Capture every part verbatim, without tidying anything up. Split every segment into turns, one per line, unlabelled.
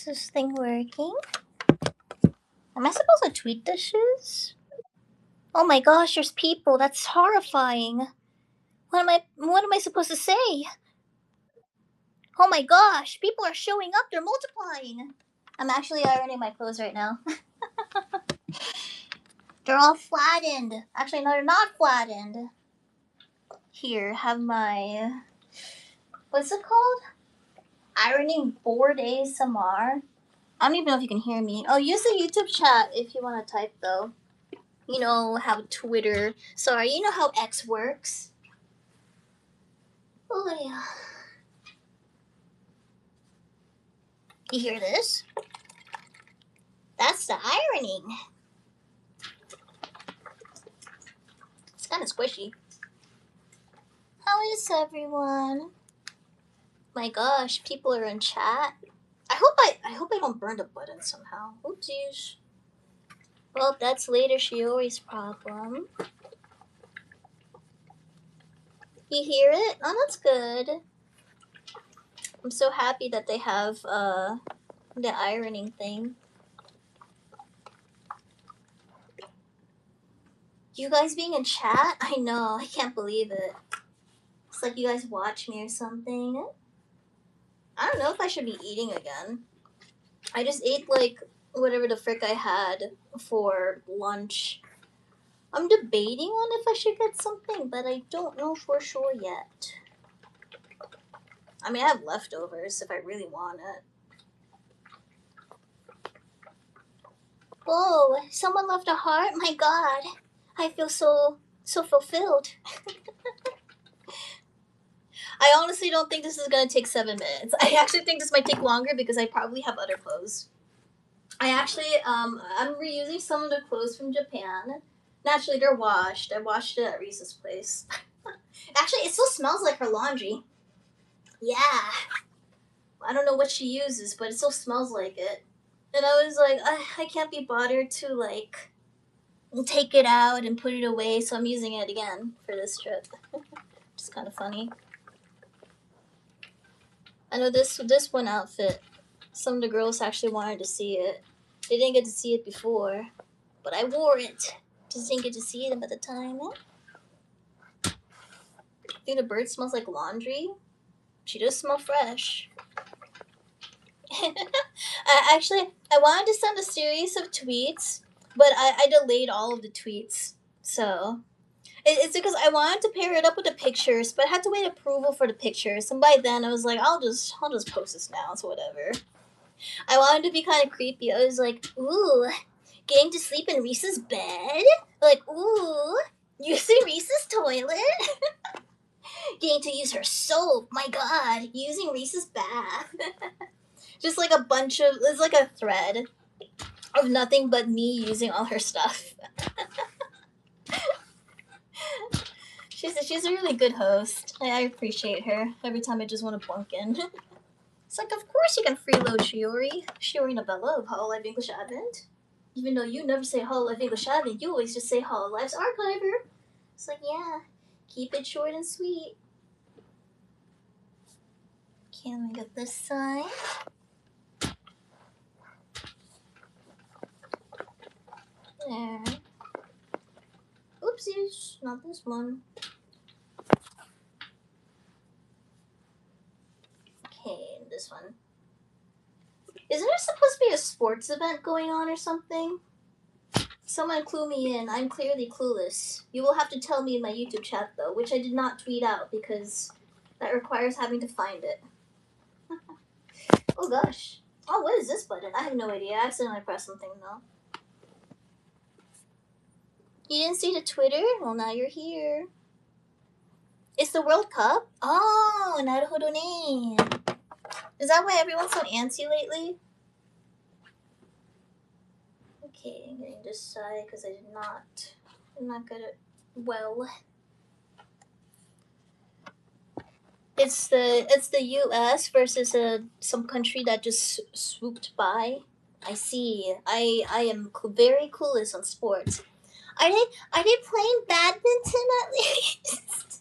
Is this thing working? Am I supposed to tweet this shoes? Oh my gosh, there's people. That's horrifying. What am I what am I supposed to say? Oh my gosh, people are showing up. They're multiplying. I'm actually ironing my clothes right now. They're all flattened. Actually, no, they're not flattened. Here, have my what's it called? Ironing board A S M R. I don't even know if you can hear me. Oh, use the YouTube chat if you want to type though. You know how Twitter. Sorry, you know how X works. Oh yeah. You hear this? That's the ironing. It's kind of squishy. How is everyone? My gosh, people are in chat. I hope I I hope I don't burn the button somehow. Oopsies. Well, that's later Shiori's problem. You hear it? Oh, that's good. I'm so happy that they have uh the ironing thing. You guys being in chat? I know, I can't believe it. It's like you guys watch me or something. I don't know if I should be eating again. I just ate like whatever the frick I had for lunch. I'm debating on if I should get something, but I don't know for sure yet. I mean, I have leftovers if I really want it. Whoa, someone left a heart? My god. I feel so, so fulfilled. I honestly don't think this is gonna take seven minutes. I actually think this might take longer because I probably have other clothes. I actually, um, I'm reusing some of the clothes from Japan. Naturally, they're washed. I washed it at Reese's place. Actually, it still smells like her laundry. Yeah. I don't know what she uses, but it still smells like it. And I was like, I, I can't be bothered to, like, take it out and put it away, so I'm using it again for this trip. Which is kind of funny. I know this this one outfit, some of the girls actually wanted to see it. They didn't get to see it before, but I wore it. Just didn't get to see them at the time. I think the bird smells like laundry. She does smell fresh. I actually, I wanted to send a series of tweets, but I, I delayed all of the tweets. So it, it's because I wanted to pair it up with the pictures, but I had to wait approval for the pictures. And by then, I was like, I'll just, I'll just post this now. So whatever. I wanted to be kind of creepy. I was like, ooh, getting to sleep in Reese's bed. Like, ooh, using Reese's toilet. Getting to use her soap. My God, using Reese's bath. Just like a bunch of, it's like a thread of nothing but me using all her stuff. she's a, she's a really good host. I, I appreciate her. Every time I just want to bunk in. It's like, of course you can freeload Shiori. Shiori Novella of Hololive English Advent. Even though you never say Hololive English Advent, you always just say Hololive's Archiver. It's like, yeah, keep it short and sweet. Okay, let me get this side. There. Oopsies, not this one. Okay, this one. Isn't there supposed to be a sports event going on or something? Someone clue me in. I'm clearly clueless. You will have to tell me in my YouTube chat, though, which I did not tweet out because that requires having to find it. Oh, gosh. Oh, what is this button? I have no idea. I accidentally pressed something, though. You didn't see the Twitter? Well, now you're here. It's the World Cup? Oh, naruhodo ne. Is that why everyone's so antsy lately? Okay, I'm getting this side because I did not, did not get it well. It's the it's the U S versus a some country that just swooped by. I see. I I am very clueless on sports. Are they are they playing badminton at least?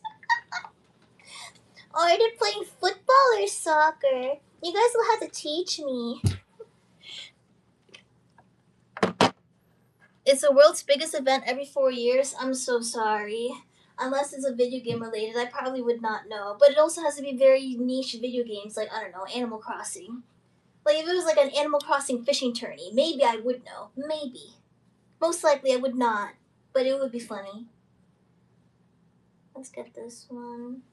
Or are they playing football or soccer? You guys will have to teach me. It's the world's biggest event every four years. I'm so sorry. Unless it's a video game related, I probably would not know. But it also has to be very niche video games, like, I don't know, Animal Crossing. Like, if it was like an Animal Crossing fishing tourney, maybe I would know. Maybe. Most likely I would not. But it would be funny. Let's get this one.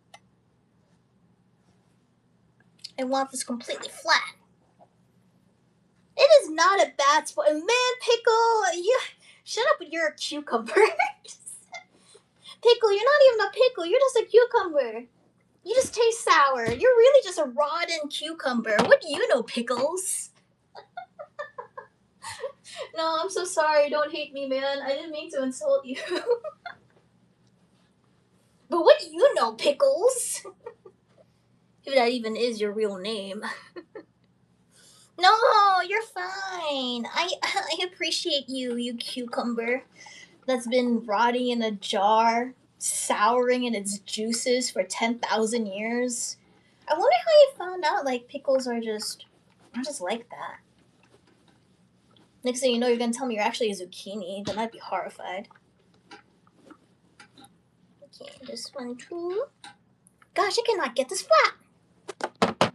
I want this completely flat. It is not a bad spot. Man, Pickle, you shut up with your cucumber. Pickle, you're not even a pickle. You're just a cucumber. You just taste sour. You're really just a rotten cucumber. What do you know, Pickles? No, I'm so sorry. Don't hate me, man. I didn't mean to insult you. But what do you know, Pickles? If that even is your real name. No, you're fine. I I appreciate you, you cucumber that's been rotting in a jar, souring in its juices for ten thousand years. I wonder how you found out, like, pickles are just, are just like that. Next thing you know, you're going to tell me you're actually a zucchini. Then I'd be horrified. Okay, this one too. Gosh, I cannot get this flat.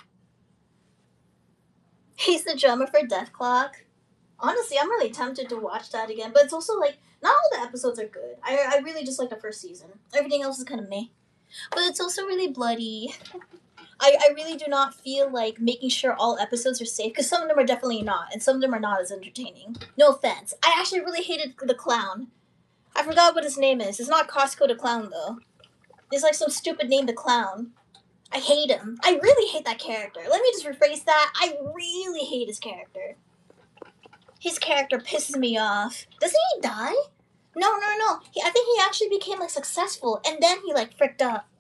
He's the drummer for Death Clock. Honestly, I'm really tempted to watch that again. But it's also, like, not all the episodes are good. I, I really just like the first season. Everything else is kind of meh. But it's also really bloody. I, I really do not feel like making sure all episodes are safe, because some of them are definitely not, and some of them are not as entertaining. No offense. I actually really hated the clown. I forgot what his name is. It's not Costco the Clown, though. It's like some stupid name, the Clown. I hate him. I really hate that character. Let me just rephrase that. I really hate his character. His character pisses me off. Doesn't he die? No, no, no. He, I think he actually became, like, successful, and then he, like, fricked up.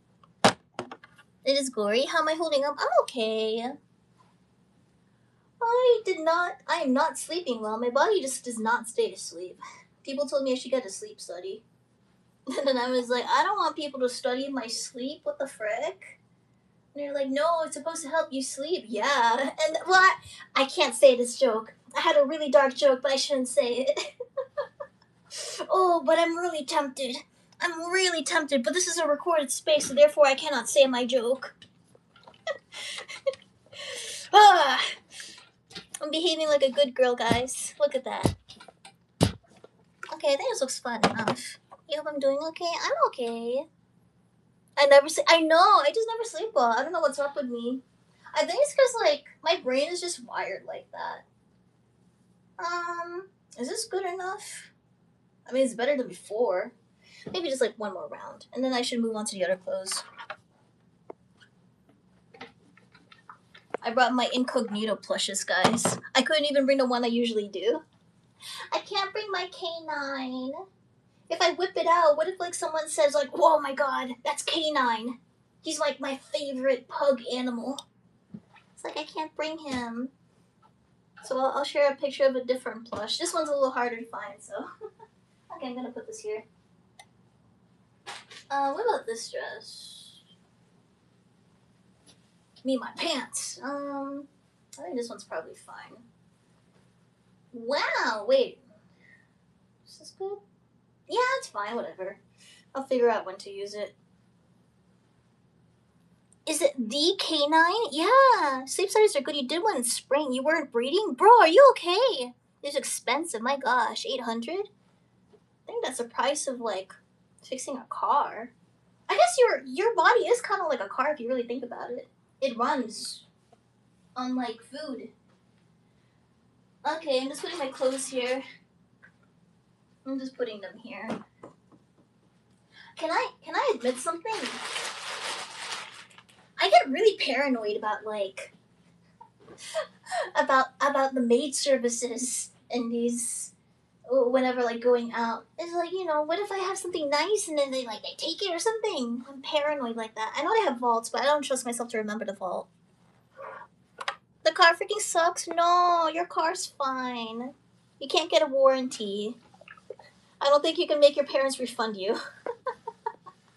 It is gory. How am I holding up? I'm okay. I did not... I am not sleeping well. My body just does not stay asleep. People told me I should get a sleep study. And then I was like, I don't want people to study my sleep. What the frick? And they're like, no, it's supposed to help you sleep. Yeah. And, well, I, I can't say this joke. I had a really dark joke, but I shouldn't say it. Oh, but I'm really tempted. I'm really tempted, but this is a recorded space, so therefore I cannot say my joke. Ah, I'm behaving like a good girl, guys. Look at that. Okay, I think this looks fun enough. You hope I'm doing okay? I'm okay. I never sleep. I know, I just never sleep well. I don't know what's up with me. I think it's because, like, my brain is just wired like that. Um, is this good enough? I mean, it's better than before. Maybe just, like, one more round. And then I should move on to the other clothes. I brought my incognito plushes, guys. I couldn't even bring the one I usually do. I can't bring my canine. If I whip it out, what if, like, someone says, like, oh my god, that's canine. He's, like, my favorite pug animal. It's like, I can't bring him. So I'll, I'll share a picture of a different plush. This one's a little harder to find, so. Okay, I'm gonna put this here. Uh, what about this dress? Me, my pants. Um, I think this one's probably fine. Wow, wait. Is this good? Yeah, it's fine, whatever. I'll figure out when to use it. Is it the canine? Yeah, sleep studies are good. You did one in spring. You weren't breeding? Bro, are you okay? It's expensive, my gosh, eight hundred? I think that's the price of, like, fixing a car. I guess your your body is kind of like a car if you really think about it. It runs on, like, food. Okay, I'm just putting my clothes here. I'm just putting them here. Can I can I admit something? I get really paranoid about, like, about about the maid services and these, whenever, like, going out. It's like, you know, what if I have something nice and then they, like, they take it or something? I'm paranoid like that. I know they have vaults, but I don't trust myself to remember the vault. The car freaking sucks. No, your car's fine. You can't get a warranty. I don't think you can make your parents refund you.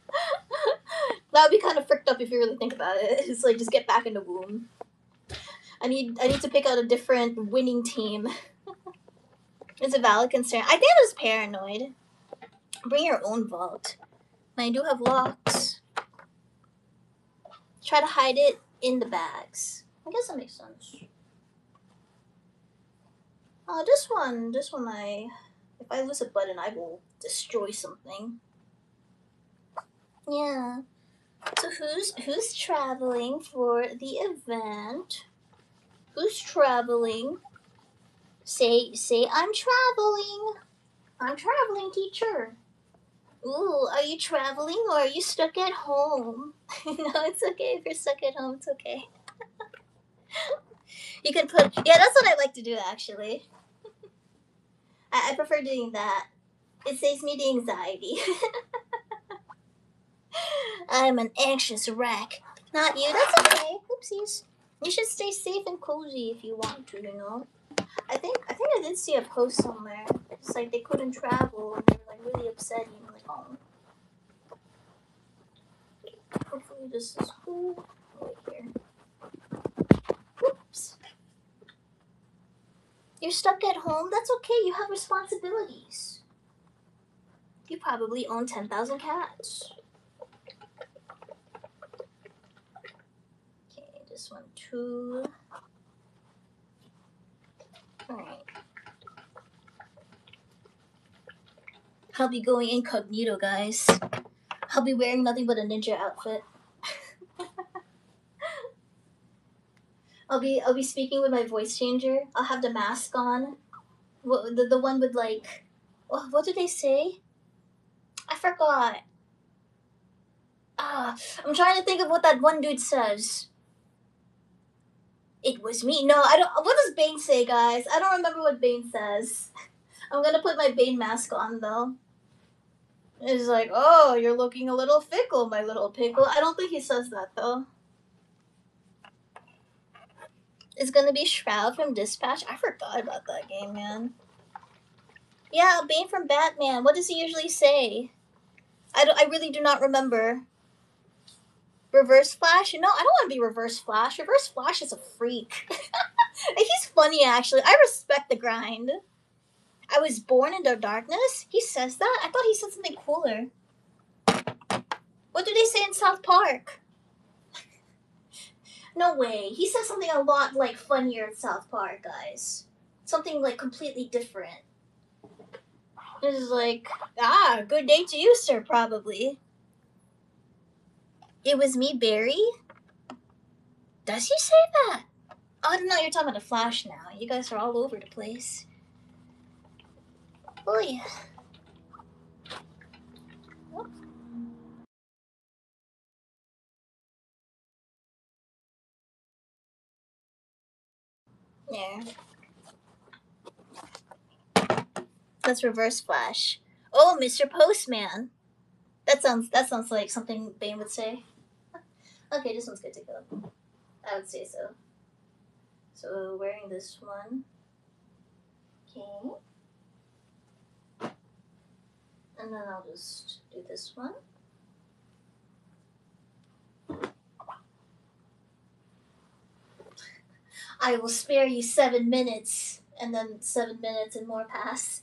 That would be kind of fricked up if you really think about it. It's like, just get back in the womb. I need I need to pick out a different winning team. It's a valid concern. I think I was paranoid. Bring your own vault. And I do have locks. Try to hide it in the bags. I guess that makes sense. Oh, this one, this one I... If I lose a button, I will destroy something. Yeah. So who's who's traveling for the event? Who's traveling? Say say I'm traveling. I'm traveling, teacher. Ooh, are you traveling or are you stuck at home? No, it's okay if you're stuck at home. It's okay. You can put... Yeah, that's what I like to do, actually. I, I prefer doing that. It saves me the anxiety. I'm an anxious wreck. Not you. That's okay. Oopsies. You should stay safe and cozy if you want to, you know? I think I think I did see a post somewhere. It's like they couldn't travel and they were like really upsetting. I'm like, oh. Hopefully this is cool. Right here. Oops. You're stuck at home? That's okay. You have responsibilities. You probably own ten thousand cats. Okay, this one too. Alright. I'll be going incognito, guys. I'll be wearing nothing but a ninja outfit. I'll be I'll be speaking with my voice changer. I'll have the mask on. The, the one with like... Oh, what did they say? I forgot. Ah, I'm trying to think of what that one dude says. It was me. No, I don't... What does Bane say, guys? I don't remember what Bane says. I'm gonna put my Bane mask on, though. It's like, oh, you're looking a little fickle, my little pickle. I don't think he says that, though. It's gonna be Shroud from Dispatch. I forgot about that game, man. Yeah, Bane from Batman. What does he usually say? I, don't, I really do not remember. Reverse Flash? No, I don't want to be Reverse Flash. Reverse Flash is a freak. He's funny, actually. I respect the grind. I was born in the darkness? He says that? I thought he said something cooler. What do they say in South Park? No way. He says something a lot, like, funnier in South Park, guys. Something, like, completely different. It's like, ah, good day to you, sir, probably. It was me, Barry? Does he say that? Oh, no, you're talking about the Flash now. You guys are all over the place. Oh, yeah. Whoop. Yeah. That's Reverse Flash. Oh, Mister Postman. That sounds that sounds like something Bane would say. Okay, this one's good to go. I would say so. So wearing this one. Okay. And then I'll just do this one. I will spare you seven minutes. And then seven minutes and more pass.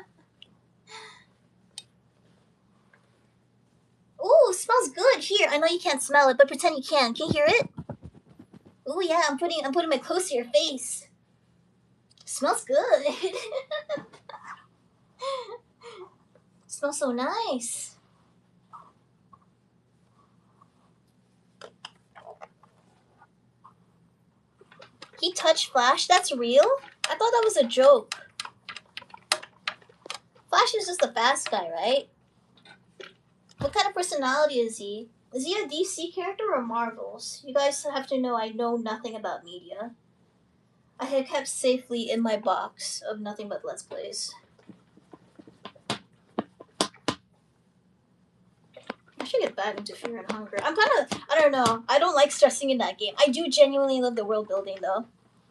Ooh, smells good. Here, I know you can't smell it, but pretend you can. Can you hear it? Ooh, yeah, I'm putting I'm putting it close to your face. Smells good. Smells so nice. He touched Flash? That's real? I thought that was a joke. Flash is just a fast guy, right? What kind of personality is he? Is he a D C character or Marvel's? You guys have to know I know nothing about media. I have kept safely in my box of nothing but Let's Plays. I should get back into Fear and Hunger. I'm kind of, I don't know. I don't like stressing in that game. I do genuinely love the world building, though.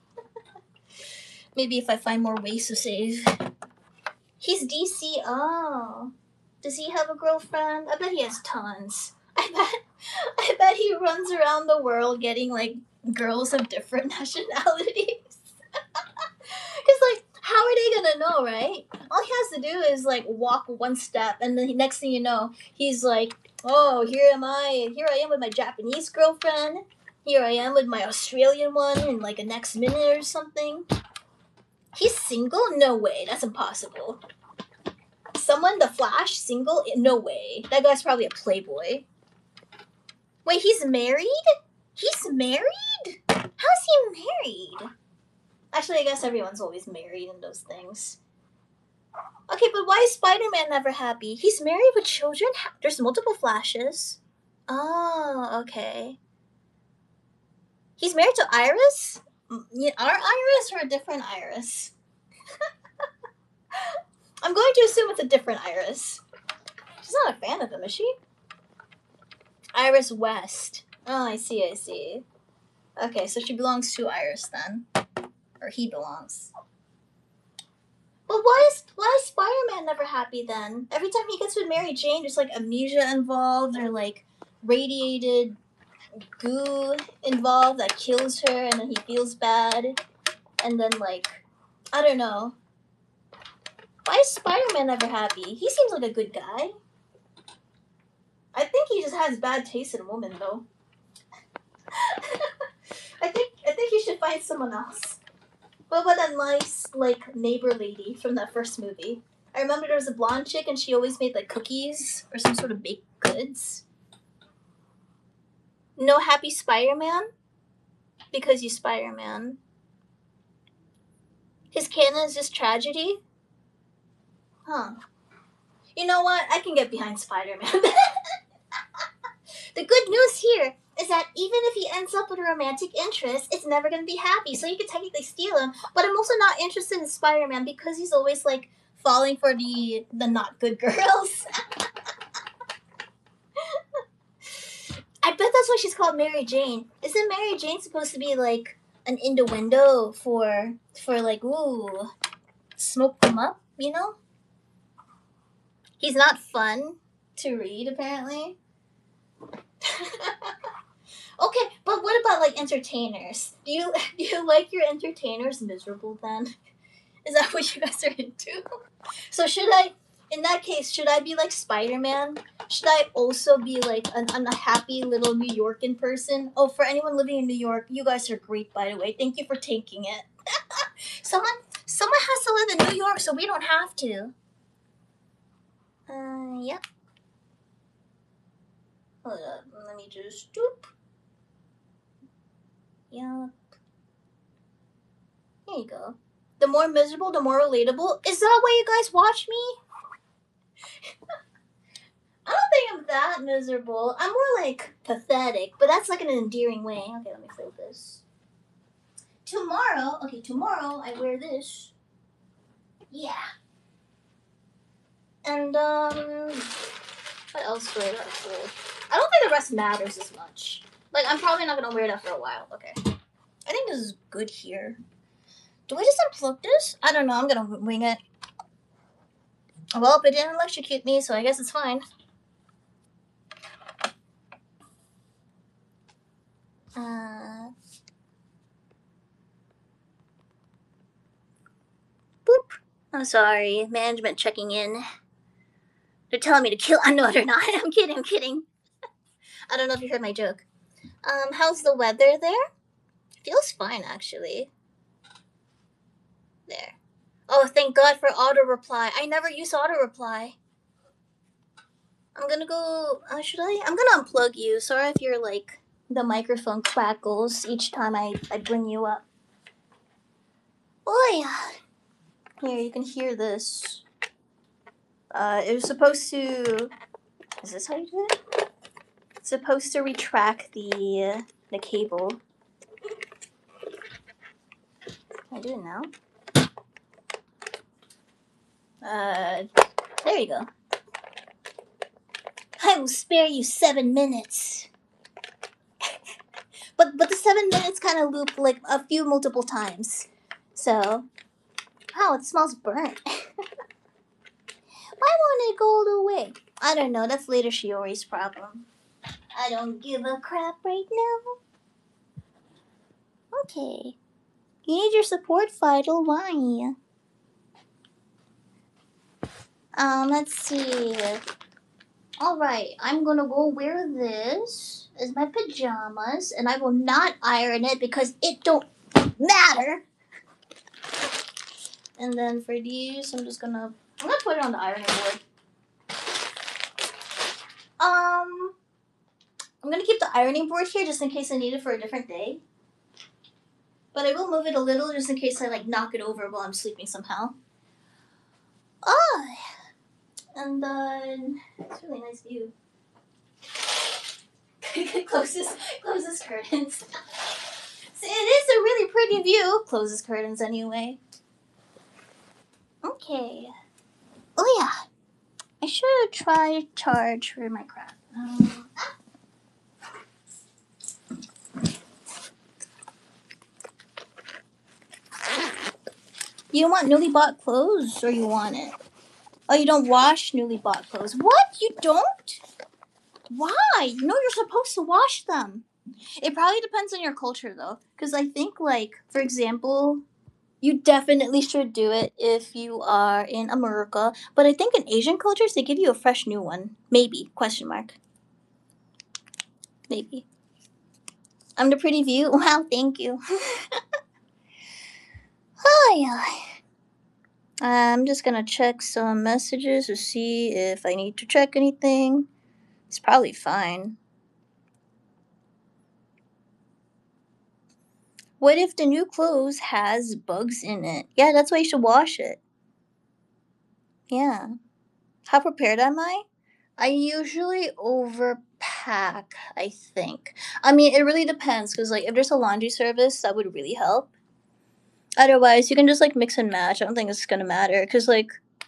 Maybe if I find more ways to save. He's D C. Oh. Does he have a girlfriend? I bet he has tons. I bet, I bet he runs around the world getting, like, girls of different nationalities. Because, like, how are they gonna know, right? All he has to do is, like, walk one step, and then next thing you know, he's like, oh, here am I, here I am with my Japanese girlfriend, here I am with my Australian one in, like, a next minute or something. He's single? No way, that's impossible. Someone, the Flash, single? No way. That guy's probably a playboy. Wait, he's married? He's married? How's he married? Actually, I guess everyone's always married in those things. Okay, but why is Spider-Man never happy? He's married with children? There's multiple Flashes. Oh, okay. He's married to Iris? Our Iris or a different Iris? I'm going to assume it's a different Iris. She's not a fan of him, is she? Iris West. Oh, I see, I see. Okay, so she belongs to Iris then. Or he belongs. But why is why is Spider-Man never happy then? Every time he gets with Mary Jane, there's like amnesia involved or like radiated goo involved that kills her and then he feels bad. And then like, I don't know. Why is Spider-Man never happy? He seems like a good guy. I think he just has bad taste in women though. I think I think he should find someone else. What about that nice, like, neighbor lady from that first movie? I remember there was a blonde chick and she always made, like, cookies or some sort of baked goods. No happy Spider-Man? Because you Spider-Man. His canon is just tragedy? Huh. You know what? I can get behind Spider-Man. The good news here is that even if he ends up with a romantic interest, it's never going to be happy. So you could technically steal him. But I'm also not interested in Spider-Man because he's always, like, falling for the the not good girls. I bet that's why she's called Mary Jane. Isn't Mary Jane supposed to be, like, an innuendo for, for like, ooh, smoke them up, you know? He's not fun to read, apparently. Okay, but what about like entertainers? Do you do you like your entertainers miserable then? Is that what you guys are into? So should I, in that case, should I be like Spider-Man? Should I also be like an unhappy little New Yorkan person? Oh, for anyone living in New York, you guys are great, by the way. Thank you for taking it. someone someone has to live in New York, so we don't have to. Uh, yep. Hold up, let me just doop. Yep. Here you go. The more miserable, the more relatable. Is that why you guys watch me? I don't think I'm that miserable. I'm more like pathetic, but that's like in an endearing way. Okay, let me fold this. Tomorrow, okay, tomorrow I wear this. Yeah. And, um, what else do I gotta fold? I don't think the rest matters as much. Like, I'm probably not gonna wear that for a while. Okay. I think this is good here. Do I just unplug this? I don't know. I'm gonna wing it. Well, it didn't electrocute me, so I guess it's fine. Uh, boop. I'm sorry. Management checking in. They're telling me to kill. I know they're not. I'm kidding. I'm kidding. I don't know if you heard my joke. Um, how's the weather there? Feels fine, actually. There. Oh, thank God for auto reply. I never use auto reply. I'm gonna go. Uh, should I? I'm gonna unplug you. Sorry if you're like the microphone crackles each time I, I bring you up. Oi! Here, you can hear this. Uh, it was supposed to. Is this how you do it? It's supposed to retract the uh, the cable. Can I do it now? Uh, there you go. I will spare you seven minutes. but but the seven minutes kind of loop like a few multiple times. So, wow, it smells burnt. Why won't it go all the way? I don't know. That's later Shiori's problem. I don't give a crap right now. Okay. You need your support, Vital. Why? Um, let's see. Alright, I'm gonna go wear this as my pajamas, and I will not iron it because it don't matter. And then for these, I'm just gonna I'm gonna put it on the ironing board. Um, I'm gonna keep the ironing board here just in case I need it for a different day. But I will move it a little just in case I like knock it over while I'm sleeping somehow. Ah, and then it's a really nice view. close this, close this curtains. See, it is a really pretty view. Close this curtains anyway. Okay. Oh yeah, I should try charge for my crap. Um, you want newly bought clothes, or you want it? Oh, you don't wash newly bought clothes. What? You don't? Why? No, you're supposed to wash them. It probably depends on your culture, though. Because I think, like, for example, you definitely should do it if you are in America. But I think in Asian cultures, they give you a fresh new one. Maybe. Question mark. Maybe. I'm the pretty view. Wow, thank you. Hi. I'm just gonna check some messages to see if I need to check anything. It's probably fine. What if the new clothes has bugs in it? Yeah, that's why you should wash it. Yeah. How prepared am I? I usually overpack, I think. I mean, it really depends because, like, if there's a laundry service, that would really help. Otherwise, you can just, like, mix and match. I don't think it's gonna matter because, like,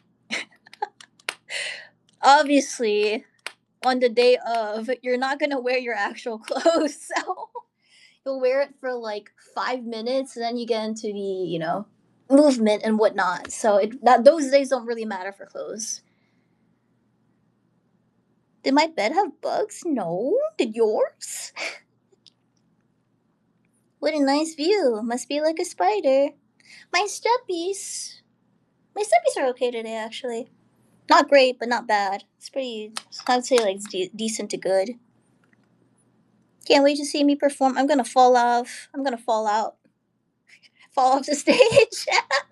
obviously, on the day of, you're not gonna wear your actual clothes, so you'll wear it for like five minutes, and then you get into the, you know, movement and whatnot. So it that those days don't really matter for clothes. Did my bed have bugs? No. Did yours? What a nice view. Must be like a spider. My steppies. My steppies are okay today, actually. Not great, but not bad. It's pretty, I'd say, like, de- decent to good. Can't wait to see me perform. I'm gonna fall off. I'm gonna fall out. Fall off the stage.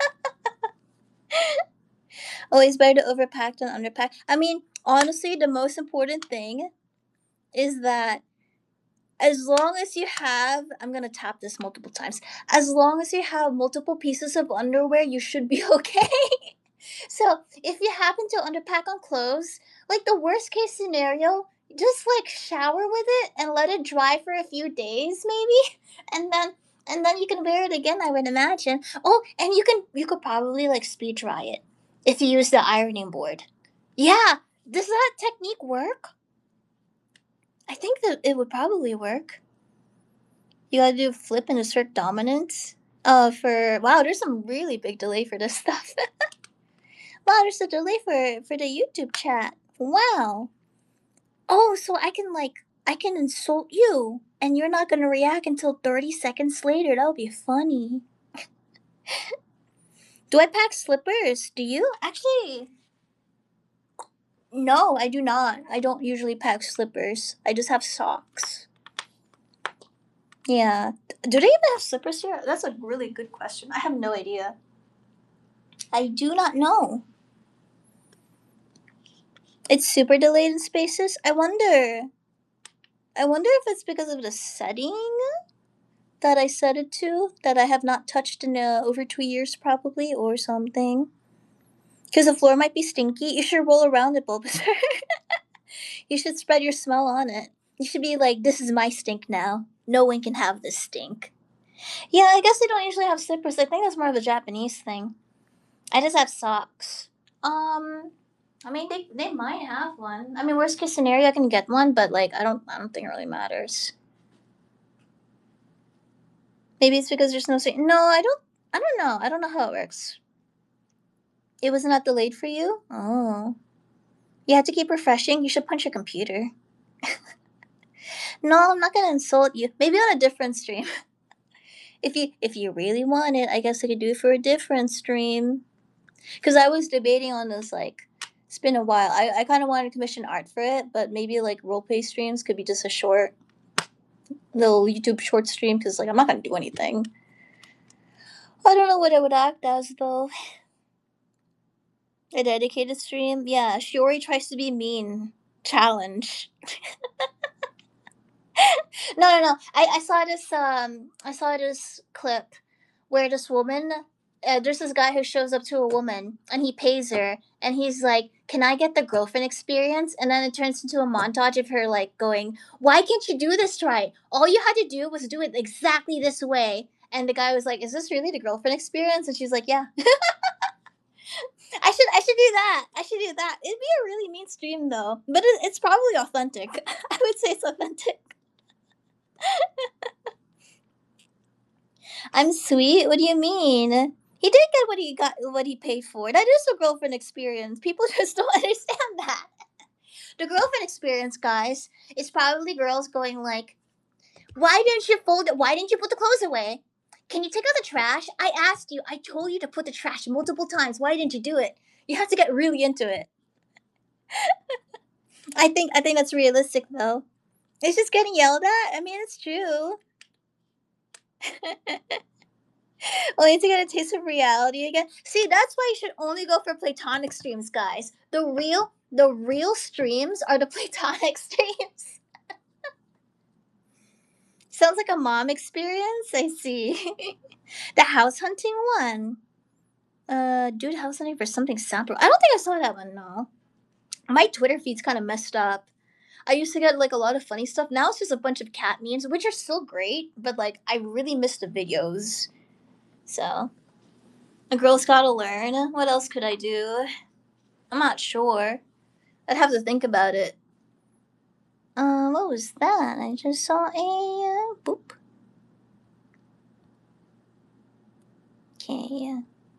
Always better to overpack than underpack. I mean, honestly, the most important thing is that as long as you have, I'm gonna tap this multiple times. As long as you have multiple pieces of underwear, you should be okay. So if you happen to underpack on clothes, like the worst case scenario, just like shower with it and let it dry for a few days, maybe, and then and then you can wear it again. I would imagine. Oh, and you can you could probably like speed dry it if you use the ironing board. Yeah, does that technique work? I think that it would probably work. You gotta do flip and assert dominance. Uh, for wow, there's some really big delay for this stuff. Wow, there's a delay for for the YouTube chat. Wow. Oh, so I can like I can insult you, and you're not gonna react until thirty seconds later. That would be funny. Do I pack slippers? Do you actually? No, I do not. I don't usually pack slippers. I just have socks. Yeah. Do they even have slippers here? That's a really good question. I have no idea. I do not know. It's super delayed in spaces. I wonder. I wonder if it's because of the setting that I set it to that I have not touched in uh, over two years, probably, or something. Because the floor might be stinky. You should roll around it, Bulbasaur. You should spread your smell on it. You should be like, this is my stink now. No one can have this stink. Yeah, I guess they don't usually have slippers. I think that's more of a Japanese thing. I just have socks. Um, I mean, they they might have one. I mean, worst case scenario, I can get one, but like, I don't I don't think it really matters. Maybe it's because there's no sweet. No, I don't. I don't know. I don't know how it works. It was not delayed for you. Oh, you had to keep refreshing. You should punch your computer. No, I'm not gonna insult you. Maybe on a different stream. If you if you really want it, I guess I could do it for a different stream. Because I was debating on this, like, it's been a while. I, I kind of wanted to commission art for it, but maybe like roleplay streams could be just a short little YouTube short stream. Because like I'm not gonna do anything. I don't know what I would act as though. A dedicated stream, yeah. Shiori tries to be mean. Challenge. No, no, no. I, I saw this um I saw this clip where this woman uh, there's this guy who shows up to a woman and he pays her and he's like, "Can I get the girlfriend experience?" And then it turns into a montage of her like going, "Why can't you do this right? All you had to do was do it exactly this way." And the guy was like, "Is this really the girlfriend experience?" And she's like, "Yeah." I should I should do that. I should do that. It'd be a really mean stream though, but it, it's probably authentic. I would say it's authentic. I'm sweet. What do you mean? He did get what he got, what he paid for. That is a girlfriend experience. People just don't understand that. The girlfriend experience, guys, is probably girls going like, "Why didn't you fold it? Why didn't you put the clothes away? Can you take out the trash? I asked you. I told you to put the trash multiple times. Why didn't you do it?" You have to get really into it. I think I think that's realistic though. It's just getting yelled at. I mean, it's true. Only to get a taste of reality again. See, that's why you should only go for platonic streams, guys. The real, the real streams are the platonic streams. Sounds like a mom experience. I see. The house hunting one. Uh, dude, house hunting for something sample. I don't think I saw that one. No, my Twitter feed's kind of messed up. I used to get like a lot of funny stuff. Now it's just a bunch of cat memes, which are still great, but like I really miss the videos. So, a girl's gotta learn. What else could I do? I'm not sure. I'd have to think about it. Um, what was that? I just saw a uh, boop. Okay.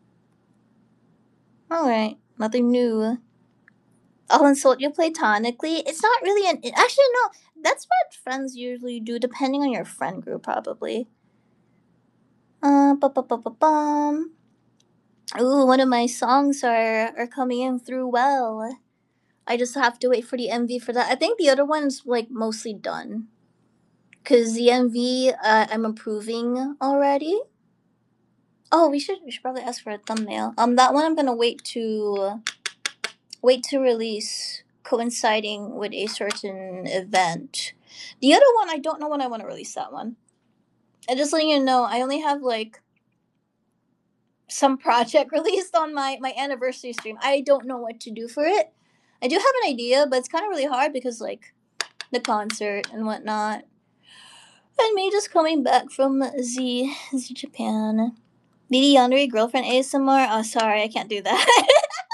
Alright, nothing new. I'll insult you platonically. It's not really an. Actually, no. That's what friends usually do, depending on your friend group, probably. Uh, bum, bum, bum, bum, bum. Ooh, one of my songs are are coming in through well. I just have to wait for the M V for that. I think the other one's like mostly done. Cause the M V uh, I'm improving already. Oh, we should we should probably ask for a thumbnail. Um, that one I'm gonna wait to wait to release, coinciding with a certain event. The other one I don't know when I want to release that one. And just letting you know, I only have like some project released on my my anniversary stream. I don't know what to do for it. I do have an idea, but it's kind of really hard because like the concert and whatnot. And me just coming back from Z Z Japan. Needy Yandere girlfriend A S M R. Oh, sorry, I can't do that.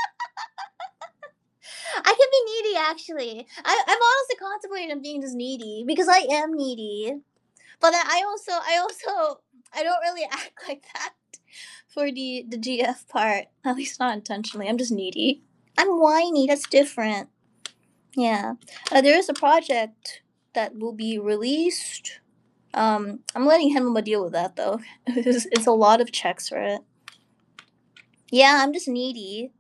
I can be needy actually. I I've honestly contemplated on being just needy because I am needy. But then I also I also I don't really act like that for the the G F part. At least not intentionally. I'm just needy. I'm whiny. That's different. Yeah. Uh, there is a project that will be released. Um, I'm letting him deal with that though. it's, it's a lot of checks for it. Yeah, I'm just needy.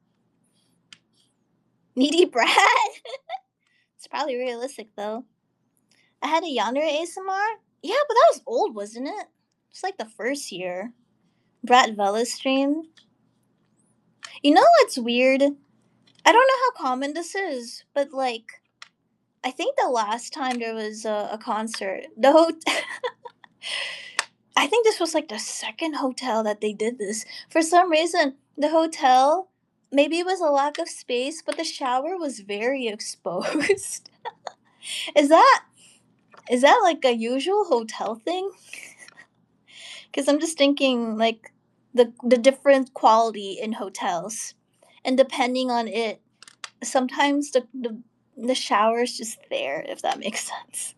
Needy brat. It's probably realistic though. I had a Yandere A S M R. Yeah, but that was old, wasn't it? It's like the first year. Brat Vela stream. You know what's weird? I don't know how common this is, but like, I think the last time there was a, a concert, the hotel. I think this was like the second hotel that they did this. For some reason, the hotel, maybe it was a lack of space, but the shower was very exposed. is that is that like a usual hotel thing? Because I'm just thinking like the the different quality in hotels, and depending on it, sometimes the the, the shower is just there. If that makes sense.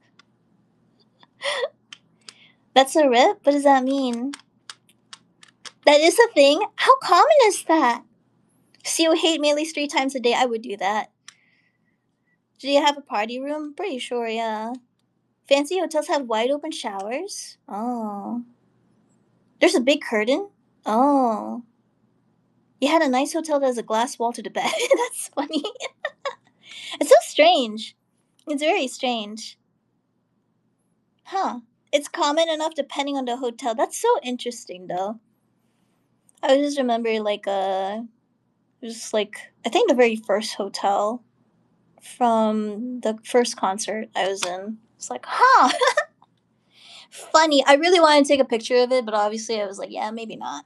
That's a rip. What does that mean? That is a thing. How common is that? So you hate me at least three times a day. I would do that. Do you have a party room? Pretty sure, yeah. Fancy hotels have wide open showers. Oh. There's a big curtain? Oh. You had a nice hotel that has a glass wall to the bed. That's funny. It's so strange. It's very strange. Huh. It's common enough depending on the hotel. That's so interesting, though. I just remember, like, uh, just like, I think the very first hotel from the first concert I was in. It's like, huh. Funny. I really wanted to take a picture of it, but obviously I was like, yeah, maybe not.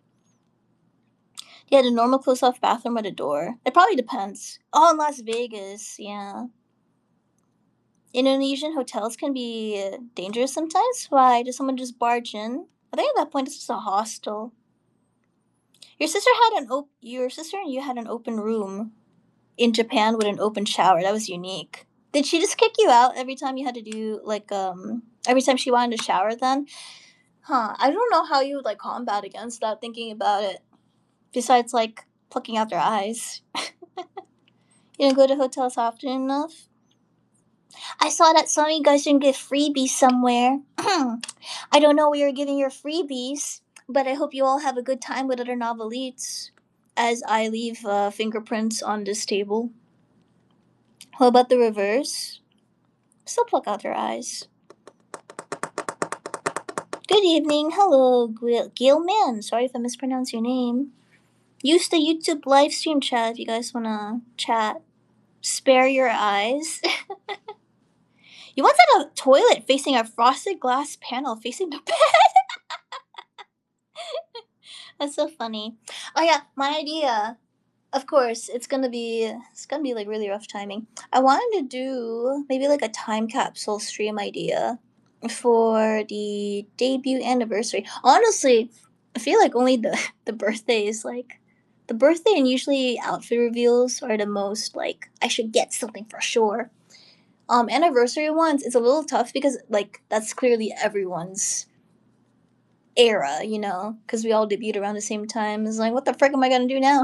Yeah, the normal close off bathroom or the door. It probably depends. Oh, in Las Vegas, yeah. Indonesian hotels can be uh, dangerous sometimes. Why? Does someone just barge in? I think at that point it's just a hostel. Your sister had an op- Your sister and you had an open room in Japan with an open shower. That was unique. Did she just kick you out every time you had to do like um every time she wanted to shower then? Huh. I don't know how you would like combat against that thinking about it. Besides like plucking out their eyes. You don't go to hotels often enough? I saw that some of you guys didn't get freebies somewhere. I don't know where you're getting your freebies, but I hope you all have a good time with other novelites as I leave uh, fingerprints on this table. How about the reverse? Still pluck out their eyes. Good evening. Hello, Gil- Gilman. Sorry if I mispronounced your name. Use the YouTube live stream chat if you guys want to chat. Spare your eyes. You once had a toilet facing a frosted glass panel facing the bed. That's so funny. Oh yeah, my idea. Of course, it's gonna be it's gonna be like really rough timing. I wanted to do maybe like a time capsule stream idea for the debut anniversary. Honestly, I feel like only the the birthday is like the birthday and usually outfit reveals are the most like I should get something for sure. Um, anniversary ones it's a little tough because like that's clearly everyone's era, you know, because we all debuted around the same time. It's like, what the frick am I gonna do now?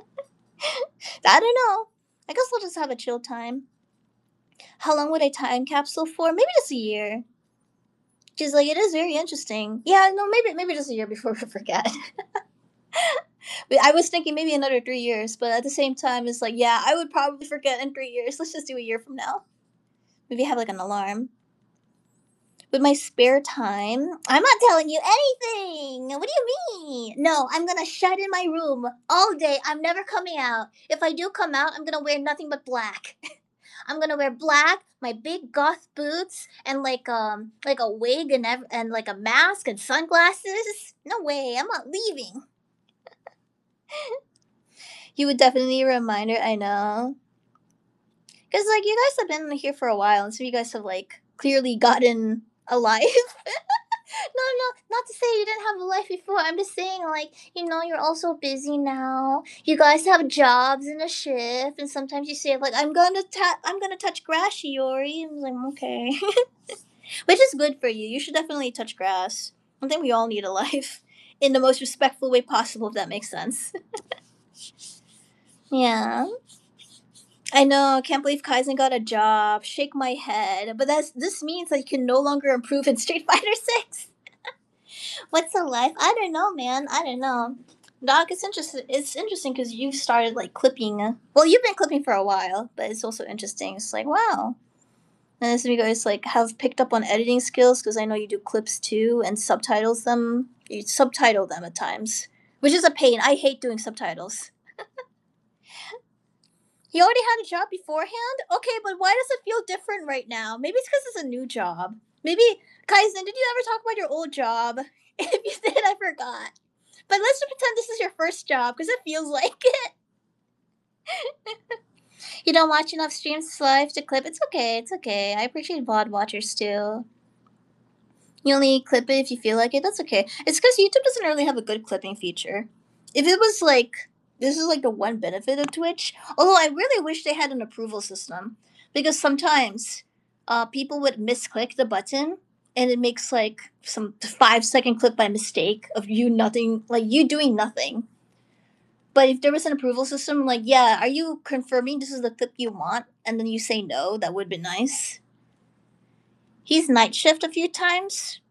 I don't know. I guess we'll just have a chill time. How long would I time capsule for? Maybe just a year. Just like it is very interesting. Yeah, no, maybe maybe just a year before we forget. I was thinking maybe another three years, but at the same time, it's like, yeah, I would probably forget in three years. Let's just do a year from now. Maybe have like an alarm. With my spare time, I'm not telling you anything. What do you mean? No, I'm gonna shut in my room all day. I'm never coming out. If I do come out, I'm gonna wear nothing but black. I'm gonna wear black, my big goth boots, and like um like a wig and ev- and like a mask and sunglasses. No way, I'm not leaving. You would definitely need a reminder. I know, because like you guys have been here for a while, and so you guys have like clearly gotten a life. No, no, not to say you didn't have a life before. I'm just saying, like, you know, you're also busy now. You guys have jobs and a shift, and sometimes you say, like, I'm gonna ta- I'm gonna touch grass, Shiori. And I'm like, okay, which is good for you. You should definitely touch grass. I think we all need a life in the most respectful way possible, if that makes sense. Yeah. I know, can't believe Kaizen got a job. Shake my head. But that's this means that you can no longer improve in Street Fighter Six. What's a life? I don't know, man. I don't know. Doc, it's interesting. It's interesting because you started like clipping. Well, you've been clipping for a while, but it's also interesting. It's like wow. And some of you guys like have picked up on editing skills because I know you do clips too and subtitles them. You subtitle them at times, which is a pain. I hate doing subtitles. He already had a job beforehand. Okay, but why does it feel different right now? Maybe it's because it's a new job. Maybe Kaizen, did you ever talk about your old job? If you did, I forgot. But let's just pretend this is your first job because it feels like it. You don't watch enough streams live to clip. It's okay. It's okay. I appreciate V O D watchers too. You only clip it if you feel like it. That's okay. It's because YouTube doesn't really have a good clipping feature. If it was like this is like the one benefit of Twitch. Although I really wish they had an approval system because sometimes uh, people would misclick the button and it makes like some five second clip by mistake of you nothing like you doing nothing. But if there was an approval system, like yeah, are you confirming this is the clip you want? And then you say no, that would be nice. He's night shift a few times.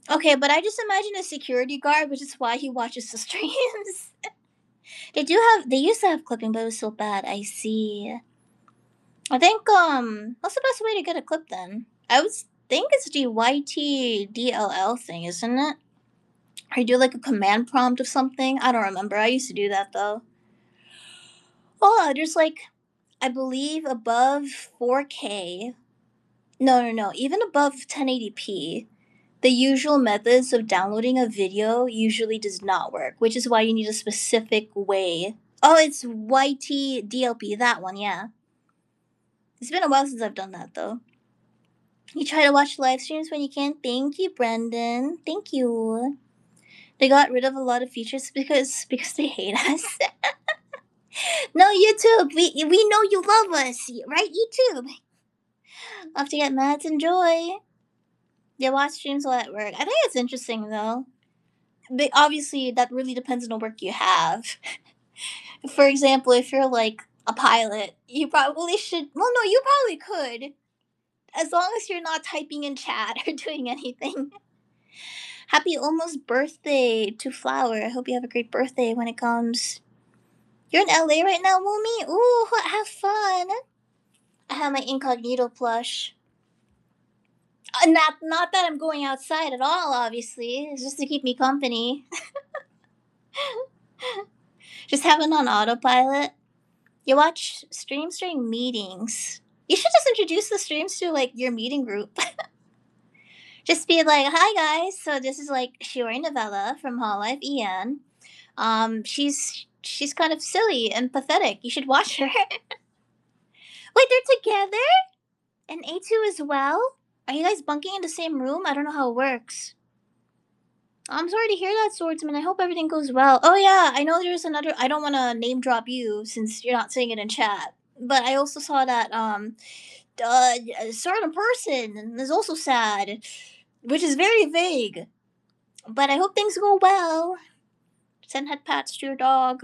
Okay, but I just imagine a security guard, which is why he watches the streams. They do have. They used to have clipping, but it was so bad. I see. I think um, what's the best way to get a clip then? I would think it's the Y T D L L thing, isn't it? Or you do like a command prompt of something. I don't remember. I used to do that though. Oh, there's like, I believe above four K. No, no, no. Even above ten eighty p, the usual methods of downloading a video usually does not work, which is why you need a specific way. Oh, it's Y T D L P, that one, yeah. It's been a while since I've done that though. You try to watch live streams when you can. Thank you, Brendan. Thank you. They got rid of a lot of features because because they hate us. No, YouTube, we we know you love us, right? YouTube. I'll have to get mad to enjoy. Yeah, watch streams while at work. I think it's interesting though. But obviously, that really depends on the work you have. For example, if you're like a pilot, you probably should. Well, no, you probably could, as long as you're not typing in chat or doing anything. Happy almost birthday to Flower. I hope you have a great birthday when it comes. You're in L A right now, Moomy? Ooh, have fun. I have my incognito plush. Uh, not not that I'm going outside at all, obviously. It's just to keep me company. Just have it on autopilot. You watch streams during meetings. You should just introduce the streams to like your meeting group. Just be like, "Hi guys, so this is like Shiori Novella from Hololive E N. Um, she's she's kind of silly and pathetic. You should watch her." Wait, they're together? And A two as well? Are you guys bunking in the same room? I don't know how it works. I'm sorry to hear that, Swordsman. I hope everything goes well. Oh yeah, I know there's another. I don't want to name drop you since you're not saying it in chat. But I also saw that um, uh, a certain person is also sad, which is very vague. But I hope things go well. Send head pats to your dog.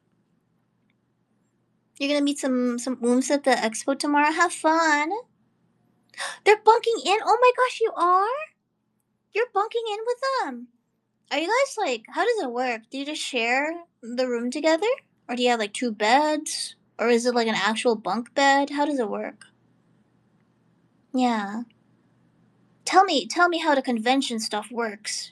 You're gonna meet some some ooms at the expo tomorrow. Have fun. They're bunking in. Oh my gosh, you are? You're bunking in with them. Are you guys like? How does it work? Do you just share the room together, or do you have like two beds, or is it like an actual bunk bed? How does it work? Yeah. Tell me, tell me how the convention stuff works.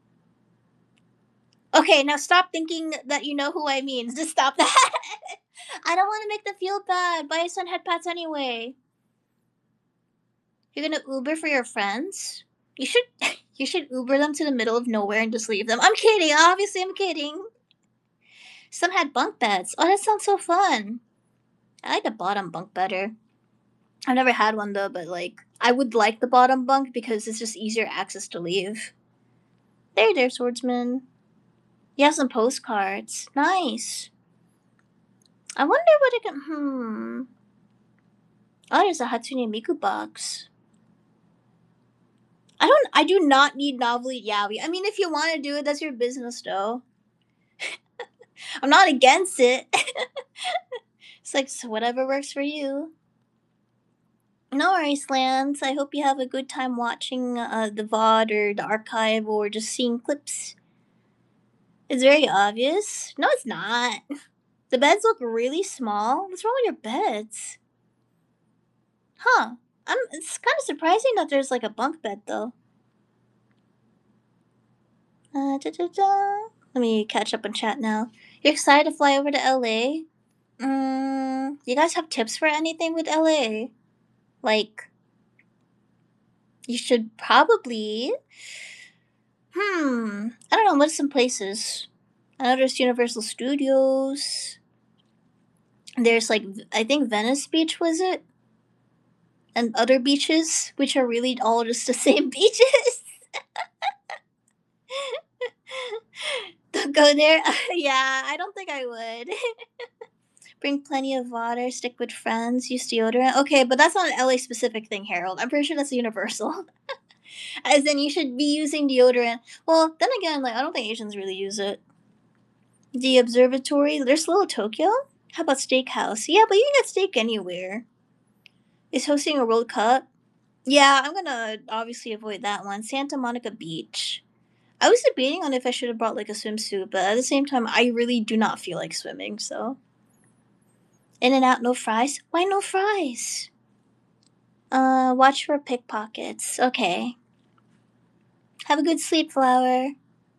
Okay, now stop thinking that you know who I mean. Just stop that. I don't want to make them feel bad. Buy son head pats anyway. You're gonna Uber for your friends? You should you should Uber them to the middle of nowhere and just leave them. I'm kidding. Obviously, I'm kidding. Some had bunk beds. Oh, that sounds so fun. I like the bottom bunk better. I've never had one though, but like I would like the bottom bunk because it's just easier access to leave. There, there, swordsman. You have some postcards. Nice. I wonder what it can. Hmm. Oh, there's a Hatsune Miku box. I don't. I do not need novelty yaoi. I mean, if you want to do it, that's your business, though. I'm not against it. It's like so whatever works for you. No worries, Lance. I hope you have a good time watching uh, the V O D or the archive or just seeing clips. It's very obvious. No, it's not. The beds look really small. What's wrong with your beds? Huh. I'm, it's kind of surprising that there's like a bunk bed though. Uh, da, da, da. Let me catch up on chat now. You're excited to fly over to L A? Mm, you guys have tips for anything with L A? Like, you should probably. Hmm. I don't know. What's some places? I know there's Universal Studios. There's like, I think Venice Beach was it? And other beaches, which are really all just the same beaches. Don't go there. Yeah, I don't think I would. Bring plenty of water, stick with friends, use deodorant. Okay, but that's not an L A specific thing, Harold. I'm pretty sure that's universal. As in, you should be using deodorant. Well, then again, like I don't think Asians really use it. The observatory. There's Little Tokyo. How about Steakhouse? Yeah, but you can get steak anywhere. Is hosting a World Cup? Yeah, I'm gonna obviously avoid that one. Santa Monica Beach. I was debating on if I should have brought like a swimsuit, but at the same time, I really do not feel like swimming, so. In and out, no fries? Why no fries? Uh, watch for pickpockets. Okay. Have a good sleep, Flower.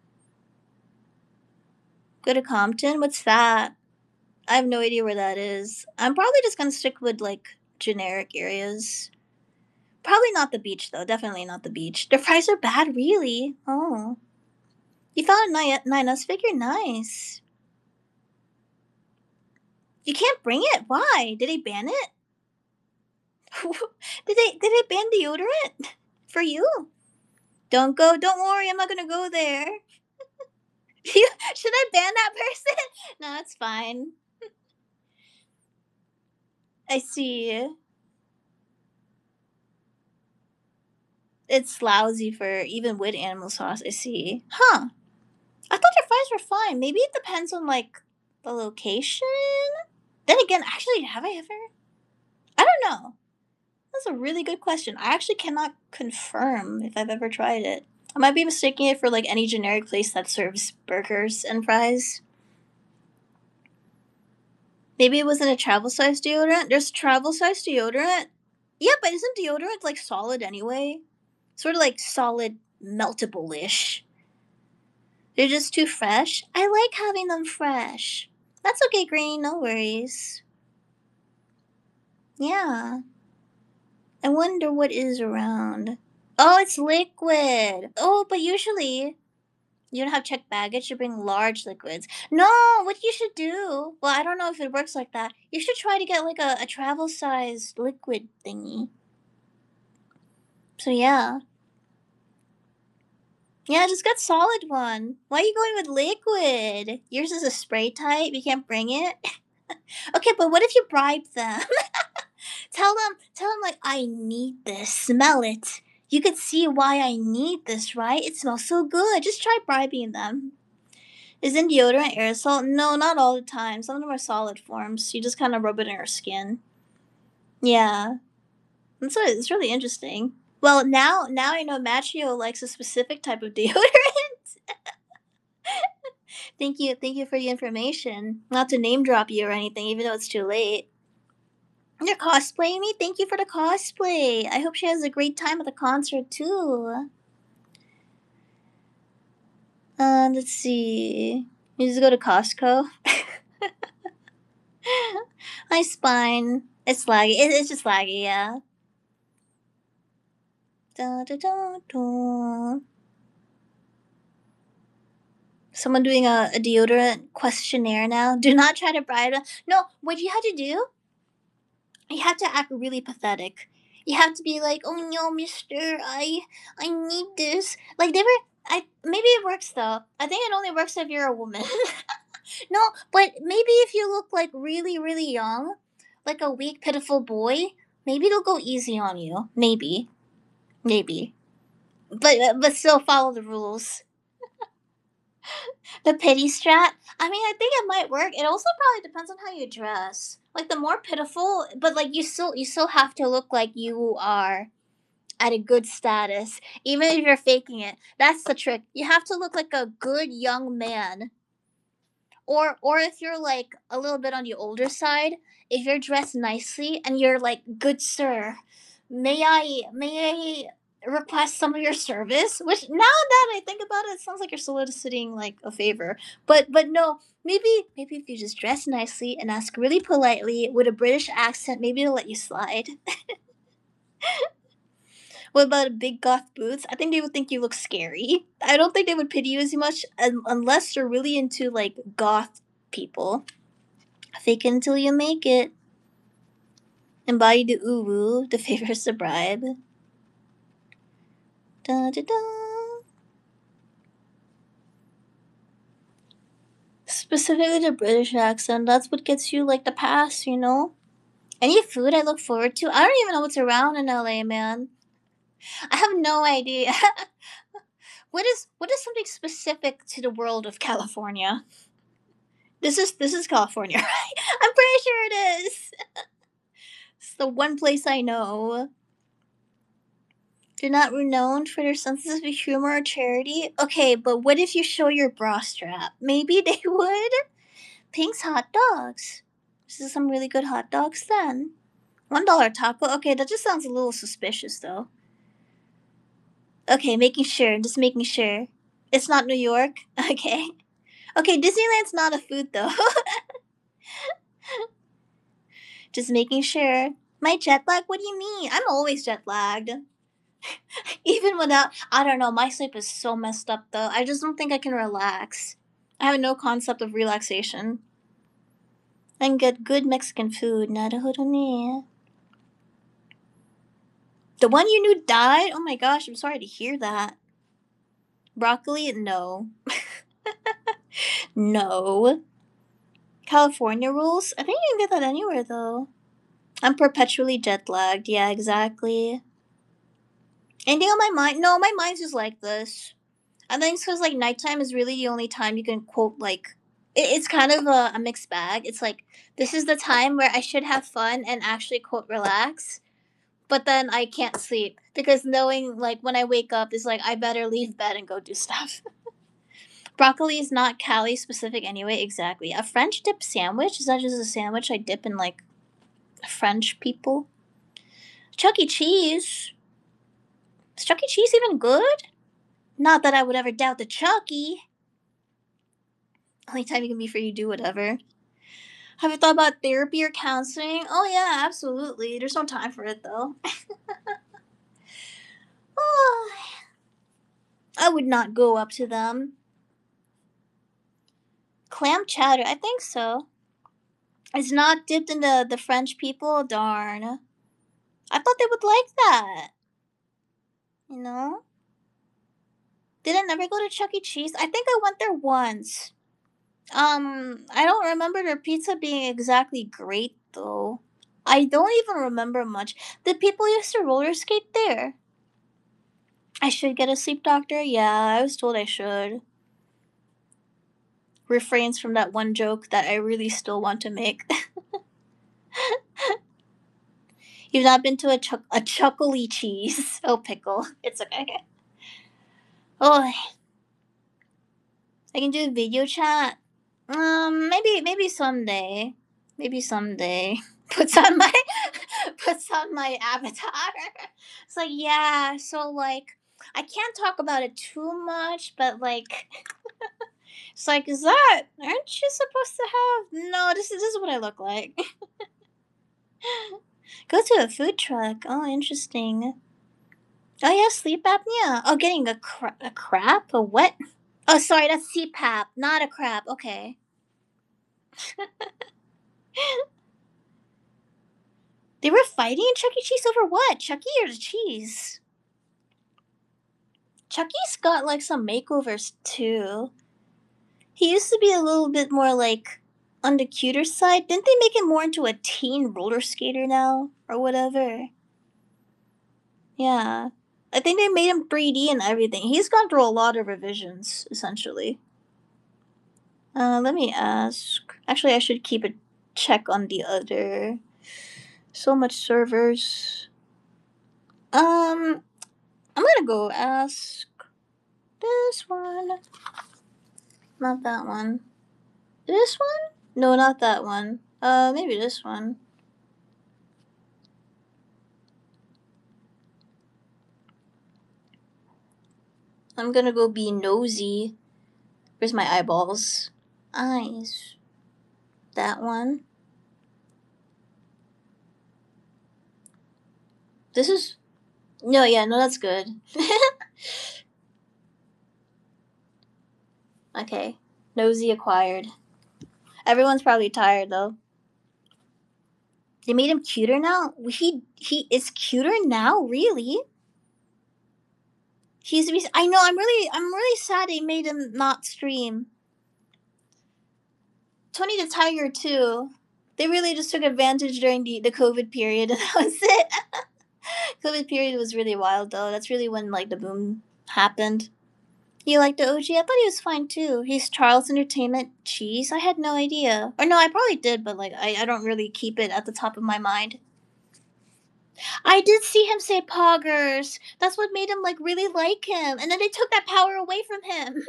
Go to Compton? What's that? I have no idea where that is. I'm probably just gonna stick with like generic areas. Probably not the beach though. Definitely not the beach. The fries are bad, really. Oh. You found a nine, nine S figure? Nice. You can't bring it? Why? Did they ban it? did they did they ban deodorant? For you? Don't go. Don't worry. I'm not gonna go there. Should I ban that person? No, it's fine. I see. It's lousy for even with animal sauce. I see. Huh. I thought their fries were fine. Maybe it depends on like the location. Then again, actually, have I ever? I don't know. That's a really good question. I actually cannot confirm if I've ever tried it. I might be mistaking it for like any generic place that serves burgers and fries. Maybe it wasn't a travel size deodorant. There's travel size deodorant. Yeah, but isn't deodorant like solid anyway? Sort of like solid meltable ish. They're just too fresh. I like having them fresh. That's okay, Green. No worries. Yeah. I wonder what is around. Oh, it's liquid. Oh, but usually you don't have checked baggage. You bring large liquids. No, what you should do. Well, I don't know if it works like that. You should try to get like a, a travel size liquid thingy. So yeah. Yeah, just get solid one. Why are you going with liquid? Yours is a spray type. You can't bring it. Okay, but what if you bribe them? tell them, tell them like I need this. Smell it. You could see why I need this, right? It smells so good. Just try bribing them. Isn't deodorant aerosol? No, not all the time. Some of them are solid forms. You just kind of rub it in your skin. Yeah, that's what, it's really interesting. Well, now now I know Machio likes a specific type of deodorant. thank you, thank you for the information. Not to name drop you or anything, even though it's too late. You're cosplaying me? Thank you for the cosplay. I hope she has a great time at the concert too. Uh, let's see. You just go to Costco. My spine. It's laggy. It, it's just laggy, yeah. Da, da, da, da. Someone doing a, a deodorant questionnaire now. Do not try to bribe them. No, what you have to do, you have to act really pathetic. You have to be like, "Oh no, Mister, I I need this." Like they were. I maybe it works though. I think it only works if you're a woman. no, but maybe if you look like really really young, like a weak pitiful boy, maybe it'll go easy on you. Maybe, maybe. But but still follow the rules. The pity strat. I mean, I think it might work. It also probably depends on how you dress. Like the more pitiful, but like you still you still have to look like you are at a good status, even if you're faking it. That's the trick. You have to look like a good young man. Or or if you're like a little bit on the older side, if you're dressed nicely and you're like, "Good sir, may I may I request some of your service?" Which now that I think about it, it sounds like you're soliciting like a favor. But but no, maybe maybe if you just dress nicely and ask really politely with a British accent, maybe they'll let you slide. What about big goth boots? I think they would think you look scary. I don't think they would pity you as much un- unless you're really into like goth people. Fake it until you make it. Embody the uwu, the favors the bribe. Da, da, da. Specifically the British accent, that's what gets you like the pass, you know? Any food I look forward to? I don't even know what's around in L A, man. I have no idea. what is what is something specific to the world of California? This is this is California, right? I'm pretty sure it is. It's the one place I know. They're not renowned for their senses of humor or charity. Okay, but what if you show your bra strap? Maybe they would. Pink's hot dogs. This is some really good hot dogs then. One dollar taco. Okay, that just sounds a little suspicious though. Okay, making sure. Just making sure. It's not New York. Okay. Okay, Disneyland's not a food though. Just making sure. My jet lag? What do you mean? I'm always jet lagged. Even without, I don't know, my sleep is so messed up though. I just don't think I can relax. I have no concept of relaxation. And get good Mexican food. Naruhodo ne. The one you knew died? Oh my gosh, I'm sorry to hear that. Broccoli? No. No. California rules? I think you can get that anywhere though. I'm perpetually jet lagged. Yeah, exactly. Anything on my mind? No, my mind's just like this. I think it's because like nighttime is really the only time you can quote like it, it's kind of a, a mixed bag. It's like this is the time where I should have fun and actually quote relax, but then I can't sleep because knowing like when I wake up is like I better leave bed and go do stuff. Broccoli is not Cali specific anyway. Exactly. A French dip sandwich is that just a sandwich I dip in like French people? Chuck E. Cheese. Is Chuck E. Cheese even good? Not that I would ever doubt the Chucky. Only time you can be free to do whatever. Have you thought about therapy or counseling? Oh yeah, absolutely. There's no time for it though. Oh, I would not go up to them. Clam chowder, I think so. It's not dipped into the French people? Darn. I thought they would like that. You know? Did I never go to Chuck E. Cheese? I think I went there once. Um, I don't remember their pizza being exactly great though. I don't even remember much. Did people used to roller skate there? I should get a sleep doctor? Yeah, I was told I should. Refrains from that one joke that I really still want to make. You've not been to a chuck a Chuckle E. Cheese. Oh, pickle. It's okay. Oh, I can do video chat. Um, maybe maybe someday. Maybe someday. Puts on my puts on my avatar. It's like yeah. So like, I can't talk about it too much, but like. It's like, is that? Aren't you supposed to have? No, this is this is what I look like. Go to a food truck. Oh, interesting. Oh yeah, sleep apnea. Oh, getting a cra- a crap? A what? Oh, sorry, that's C PAP, not a crap. Okay. They were fighting in Chuck E. Cheese over what? Chucky or the cheese? Chucky's got like some makeovers too. He used to be a little bit more like on the cuter side. Didn't they make him more into a teen roller skater now? Or whatever. Yeah. I think they made him three D and everything. He's gone through a lot of revisions, essentially. Uh, let me ask. Actually, I should keep a check on the other. So much servers. Um, I'm gonna go ask this one. Not that one. This one? No, not that one. Uh, maybe this one. I'm gonna go be nosy. Where's my eyeballs? Eyes. That one. This is. No, yeah, no, that's good. Okay. Nosy acquired. Everyone's probably tired though. They made him cuter now? He he is cuter now, really? He's I know, I'm really I'm really sad they made him not stream. Tony the Tiger too. They really just took advantage during the, the COVID period and that was it. COVID period was really wild though. That's really when like the boom happened. You like the O G? I thought he was fine too. He's Charles Entertainment Cheese? I had no idea. Or no, I probably did, but like I, I don't really keep it at the top of my mind. I did see him say poggers. That's what made him like really like him. And then they took that power away from him.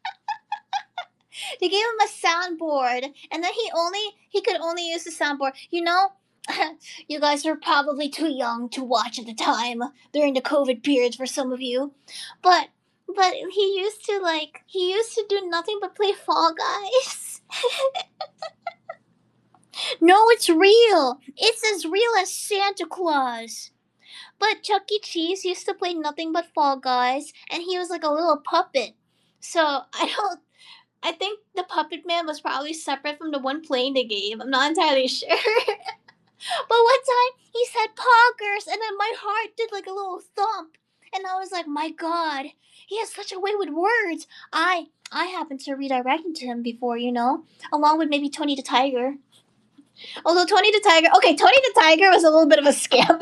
They gave him a soundboard, and then he only he could only use the soundboard. You know, you guys were probably too young to watch at the time during the COVID periods for some of you, but but he used to like he used to do nothing but play Fall Guys. No, it's real. It's as real as Santa Claus. But Chuck E. Cheese used to play nothing but Fall Guys, and he was like a little puppet. So I don't. I think the Puppet Man was probably separate from the one playing the game. I'm not entirely sure. But one time he said poggers, and then my heart did like a little thump, and I was like, my God, he has such a way with words. I I happened to redirect him to him before, you know, along with maybe Tony the Tiger. Although Tony the Tiger, okay, Tony the Tiger was a little bit of a scam.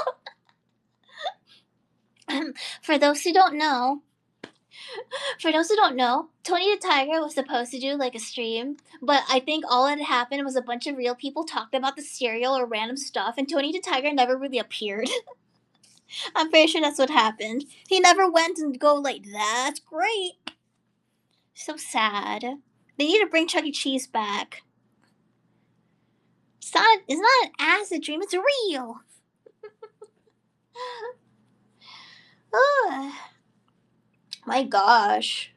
For those who don't know, for those who don't know, Tony the Tiger was supposed to do like a stream, but I think all that happened was a bunch of real people talked about the cereal or random stuff, and Tony the Tiger never really appeared. I'm pretty sure that's what happened. He never went and go like, that's great. So sad. They need to bring Chuck E. Cheese back. It's not, it's not an acid dream, it's real. Ugh. My gosh.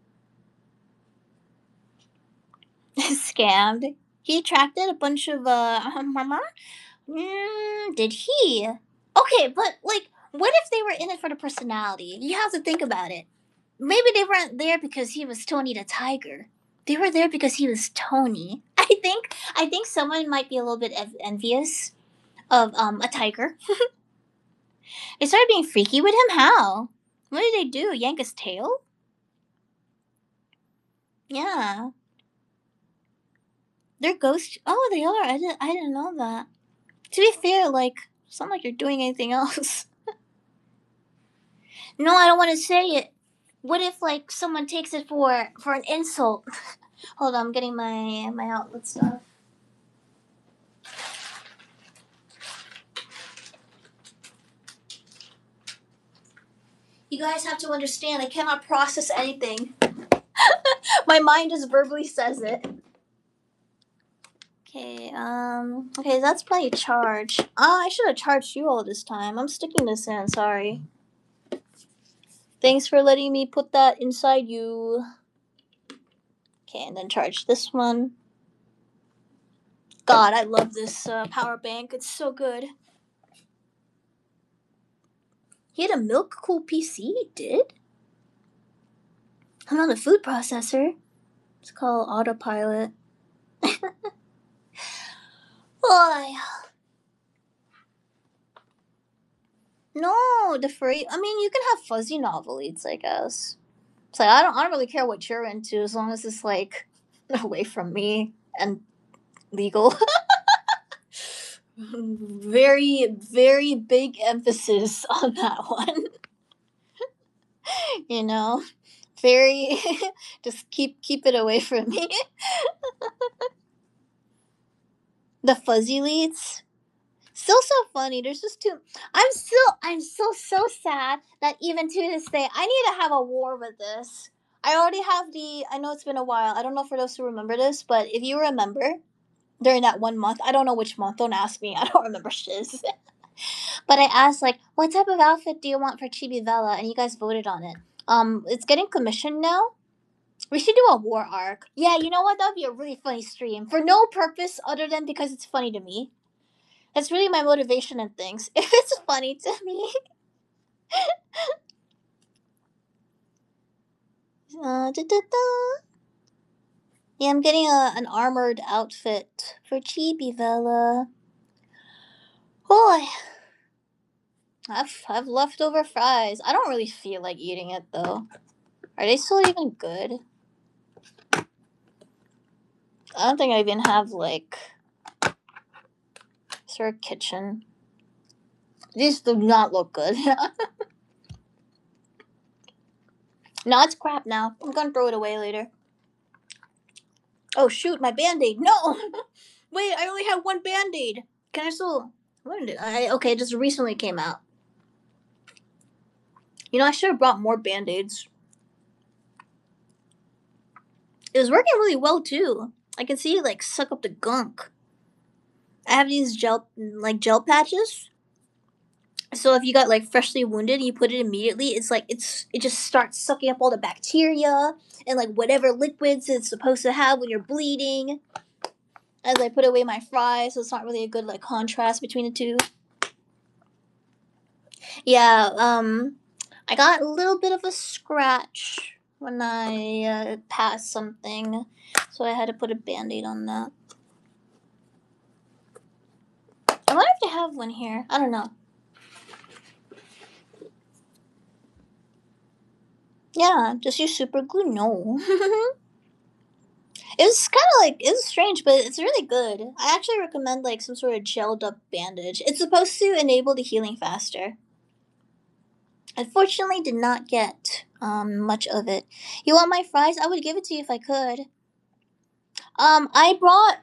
Scammed. He attracted a bunch of, uh, mm, did he? Okay, but, like, what if they were in it for the personality? You have to think about it. Maybe they weren't there because he was Tony the Tiger. They were there because he was Tony. I think, I think someone might be a little bit ev- envious of, um, a tiger. They started being freaky with him? How? What did they do? Yank his tail? Yeah. They're ghost. Oh, they are. I didn't. I didn't know that. To be fair, like, it's not like you're doing anything else. No, I don't want to say it. What if like someone takes it for for an insult? Hold on, I'm getting my my outlet stuff. You guys have to understand. I cannot process anything. My mind just verbally says it. Okay, um, okay, that's probably charged. Oh, I should have charged you all this time. I'm sticking this in, sorry. Thanks for letting me put that inside you. Okay, and then charge this one. God, I love this uh, power bank. It's so good. He had a milk cool P C? He did? I'm on a food processor. It's called Autopilot. Oh, no, the free. I mean, you can have fuzzy novelites, I guess. It's like I don't, I don't really care what you're into as long as it's like away from me and legal. Very, very big emphasis on that one. You know, very. Just keep keep it away from me. The fuzzy leads. Still so funny. There's just too. I'm still. I'm still so sad that even to this day, I need to have a war with this. I already have the. I know it's been a while. I don't know for those who remember this, but if you remember, during that one month, I don't know which month. Don't ask me. I don't remember shiz. But I asked like, what type of outfit do you want for Chibi Vela, and you guys voted on it. Um, it's getting commissioned now. We should do a war arc. Yeah, you know what? That would be a really funny stream for no purpose other than because it's funny to me. That's really my motivation in things. If it's funny to me. uh, da, da, da. Yeah, I'm getting a, an armored outfit for Chibi Vela. Boy, I've, I've leftover fries. I don't really feel like eating it though. Are they still even good? I don't think I even have like. Is there a kitchen? These do not look good. No, it's crap now. I'm gonna throw it away later. Oh shoot, my band-aid. No! Wait, I only have one band-aid. Can I still... When did I? Okay, it just recently came out. You know, I should have brought more band-aids. It was working really well too. I can see it like suck up the gunk. I have these gel like gel patches. So if you got like freshly wounded and you put it immediately, it's like it's it just starts sucking up all the bacteria and like whatever liquids it's supposed to have when you're bleeding. As I put away my fries, so it's not really a good like contrast between the two. Yeah, um, I got a little bit of a scratch when I uh, passed something, so I had to put a band-aid on that. I wonder if they have one here. I don't know. Yeah, just use super glue. No. It was kind of like it was strange, but it's really good. I actually recommend like some sort of gelled up bandage. It's supposed to enable the healing faster. Unfortunately, did not get um much of it. You want my fries? I would give it to you if I could. Um, I brought.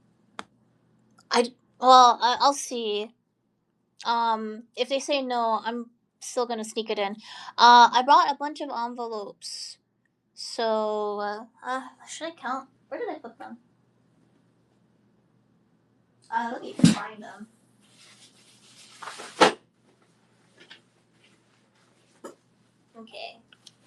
I well, I, I'll see. Um, if they say no, I'm still gonna sneak it in. Uh, I brought a bunch of envelopes. So, uh, uh should I count? Where did I put them? Uh, let me find them. Okay.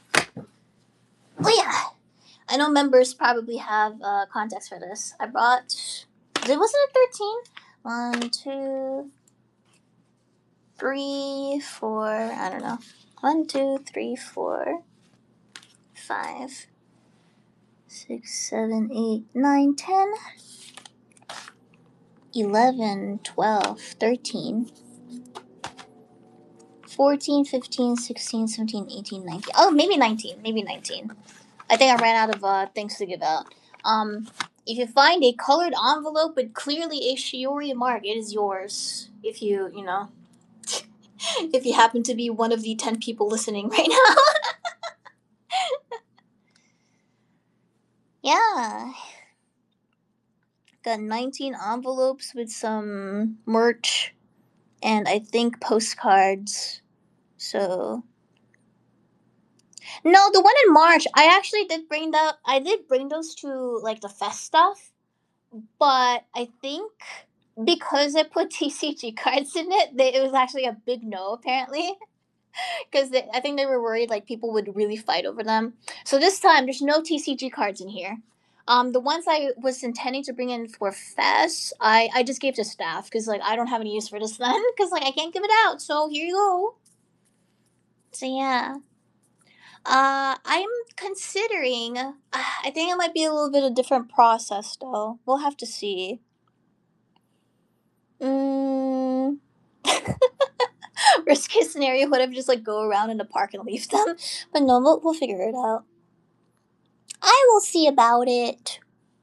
Oh yeah. I know members probably have uh, context for this. I brought. Wasn't it thirteen? One, two, three, four. I don't know. One, two, three, four, five, six, seven, eight, nine, ten, eleven, twelve, thirteen, fourteen, fifteen, sixteen, seventeen, eighteen, nineteen. Oh, maybe nineteen. Maybe nineteen. I think I ran out of uh, things to give out. Um, if you find a colored envelope with clearly a Shiori mark, it is yours. If you, you know, if you happen to be one of the ten people listening right now. Yeah. Got nineteen envelopes with some merch and I think postcards. So no, the one in March, I actually did bring that. I did bring those to like the fest stuff, but I think because I put T C G cards in it, they, it was actually a big no apparently. Because I think they were worried like people would really fight over them. So this time, there's no T C G cards in here. Um, the ones I was intending to bring in for fest, I, I just gave to staff because like I don't have any use for this then because like I can't give it out. So here you go. So yeah. Uh, I'm considering. Uh, I think it might be a little bit of different process though. We'll have to see. Mm. Worst case scenario would have just like go around in the park and leave them, but no, we'll, we'll figure it out. I will see about it.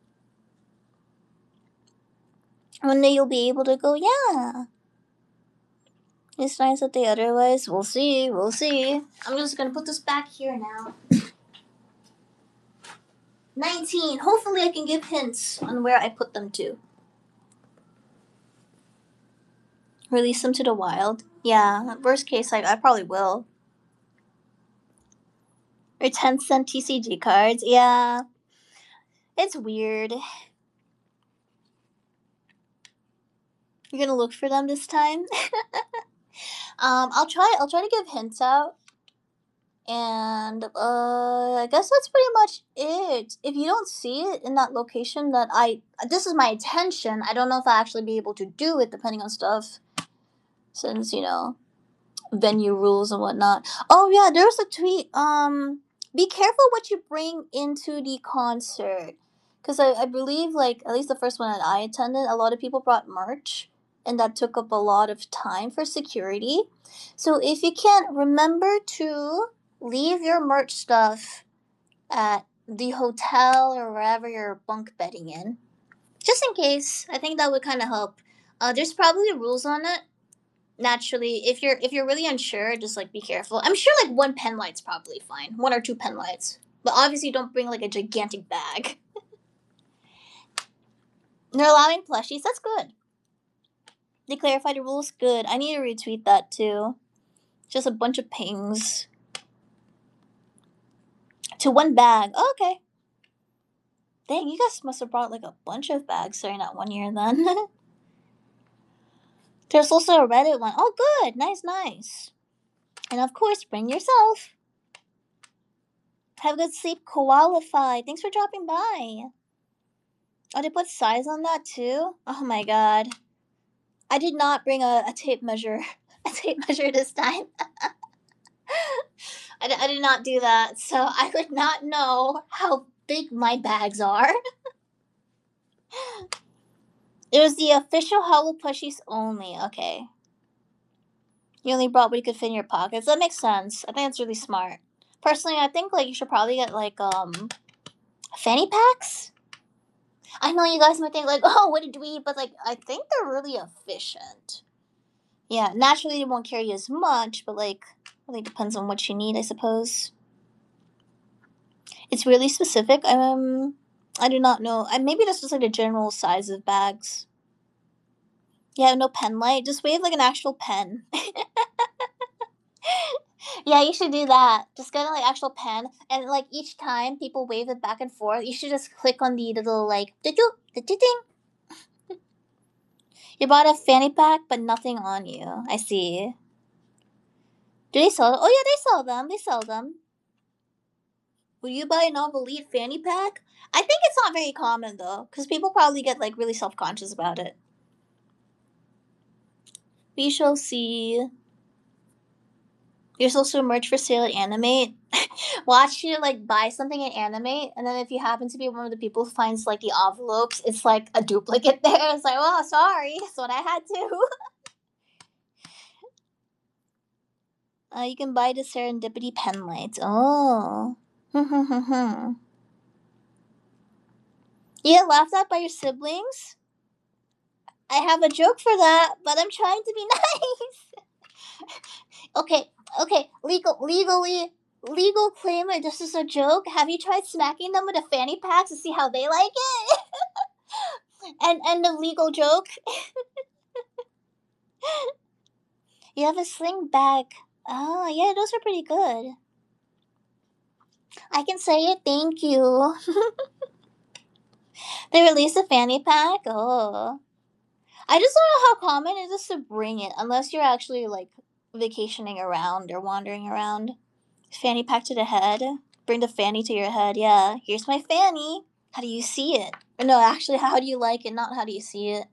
One day you'll be able to go, yeah. It's nice that they otherwise. We'll see, we'll see. I'm just gonna put this back here now. nineteen. Hopefully I can give hints on where I put them to. Release them to the wild. Yeah, worst case, I, I probably will. Or ten cent T C G cards. Yeah. It's weird. You're gonna look for them this time? um, I'll try I'll try to give hints out. And uh I guess that's pretty much it. If you don't see it in that location that I this is my intention. I don't know if I'll actually be able to do it depending on stuff. Since, you know, venue rules and whatnot. Oh yeah, there was a tweet. Um be careful what you bring into the concert. Cause I, I believe like at least the first one that I attended, a lot of people brought merch and that took up a lot of time for security. So if you can remember to leave your merch stuff at the hotel or wherever you're bunk bedding in. Just in case. I think that would kind of help. Uh, there's probably rules on it. Naturally, if you're if you're really unsure, just like be careful. I'm sure like one pen light's probably fine. One or two pen lights. But obviously don't bring like a gigantic bag. They're allowing plushies, that's good. They clarified the rules. Good. I need to retweet that too. Just a bunch of pings. To one bag. Oh, okay. Dang, you guys must have brought like a bunch of bags during that one year then. There's also a Reddit one. Oh, good. Nice, nice. And of course, bring yourself. Have good sleep. Qualified. Thanks for dropping by. Oh, they put size on that too? Oh my god. I did not bring a, a tape measure. A tape measure this time. I, d- I did not do that, so I would not know how big my bags are. It was the official Hello Plushies only. Okay. You only brought what you could fit in your pockets. That makes sense. I think that's really smart. Personally, I think like you should probably get like um fanny packs. I know you guys might think like, oh, what a dweeb, but like I think they're really efficient. Yeah, naturally they won't carry as much, but like really depends on what you need, I suppose. It's really specific. Um, I do not know. I maybe that's just like the general size of bags. Yeah, no pen light. Just wave like an actual pen. Yeah, you should do that. Just get an like actual pen, and like each time people wave it back and forth, you should just click on the little like ding. You bought a fanny pack, but nothing on you. I see. Do they sell them? Oh yeah, they sell them. They sell them. Would you buy a Novelite fanny pack? I think it's not very common though, because people probably get like really self conscious about it. We shall see. There's also merch for sale at Animate. Watch you like buy something at Animate, and then if you happen to be one of the people who finds like the envelopes, it's like a duplicate there. It's like, oh, sorry, that's what I had to. Uh, you can buy the Serendipity pen lights. Oh. You get laughed at by your siblings? I have a joke for that, but I'm trying to be nice. Okay, okay, legal, legally, legal claim that this is a joke. Have you tried smacking them with a fanny pack to see how they like it? and and the legal joke. You have a sling bag. Oh yeah, those are pretty good. I can say it. Thank you. They released a fanny pack. Oh, I just don't know how common it is to bring it, unless you're actually like vacationing around or wandering around. Fanny pack to the head. Bring the fanny to your head. Yeah, here's my fanny. How do you see it? Or no, actually, how do you like it? Not how do you see it.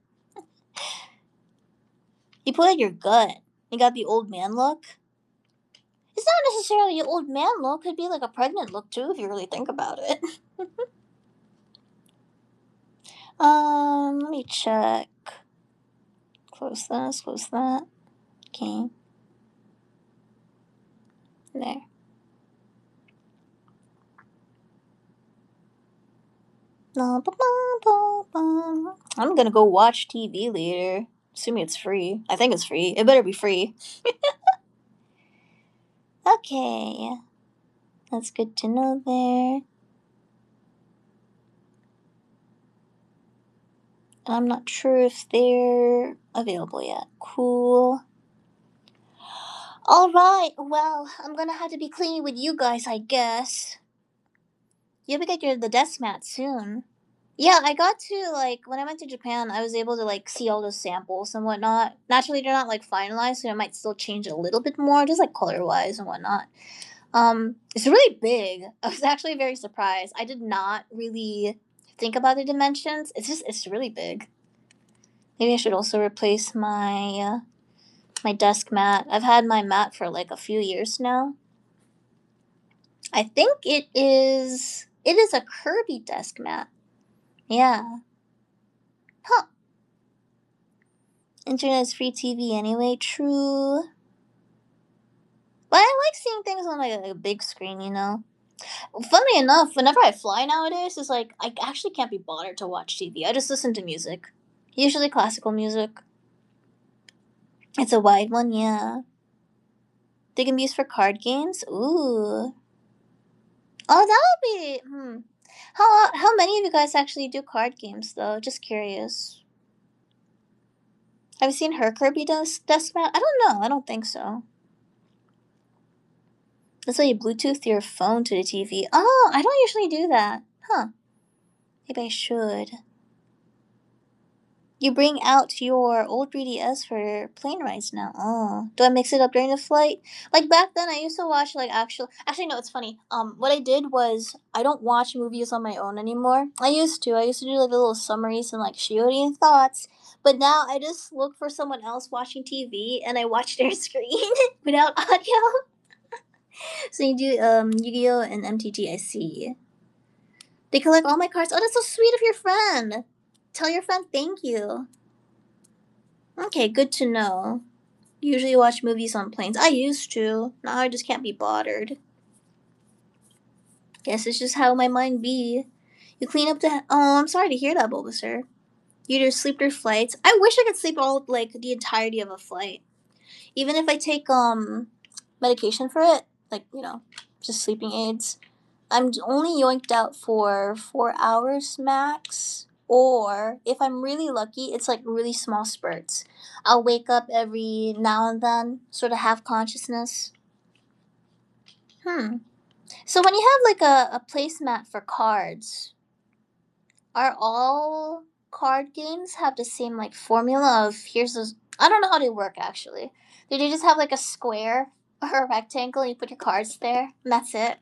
You put it in your gut. You got the old man look. It's not necessarily an old man look. Could be like a pregnant look too, if you really think about it. um, let me check. Close this. Close that. Okay. There. I'm gonna go watch T V later. Assuming it's free. I think it's free. It better be free. Okay. That's good to know there. I'm not sure if they're available yet. Cool. Alright, well, I'm gonna have to be cleaning with you guys, I guess. You'll be getting the desk mat soon. Yeah, I got to like when I went to Japan, I was able to like see all the samples and whatnot. Naturally, they're not like finalized, so it might still change a little bit more, just like color wise and whatnot. Um, it's really big. I was actually very surprised. I did not really think about the dimensions. It's just it's really big. Maybe I should also replace my uh, my desk mat. I've had my mat for like a few years now. I think it is it is a Kirby desk mat. Yeah. Huh. Internet's free T V anyway, true. But I like seeing things on like a big screen, you know. Funnily enough, whenever I fly nowadays, it's like I actually can't be bothered to watch T V. I just listen to music. Usually classical music. It's a wide one, yeah. They can be used for card games. Ooh. Oh, that would be. Hmm. How how many of you guys actually do card games though? Just curious. Have you seen her Kirby desk, desk mat? I don't know. I don't think so. That's why you Bluetooth your phone to the T V. Oh, I don't usually do that. Huh. Maybe I should. You bring out your old three D S for plane rides now. Oh, do I mix it up during the flight? Like back then, I used to watch like actual. Actually, no, it's funny. Um, what I did was I don't watch movies on my own anymore. I used to. I used to do like the little summaries and like Shiori thoughts. But now I just look for someone else watching T V and I watch their screen without audio. So you do um Yu-Gi-Oh and M T G. I see. They collect all my cards. Oh, that's so sweet of your friend. Tell your friend thank you. Okay, good to know. Usually watch movies on planes. I used to. Now I just can't be bothered. Guess it's just how my mind be. You clean up the. Oh, I'm sorry to hear that, Bulbasaur. You just sleep through flights. I wish I could sleep all like the entirety of a flight. Even if I take um medication for it, like you know, just sleeping aids. I'm only yoinked out for four hours max. Or if I'm really lucky, it's like really small spurts. I'll wake up every now and then, sort of half consciousness. Hmm. So when you have like a, a placemat for cards, are all card games have the same like formula of here's a I don't know how they work actually. Do they just have like a square or a rectangle and you put your cards there and that's it?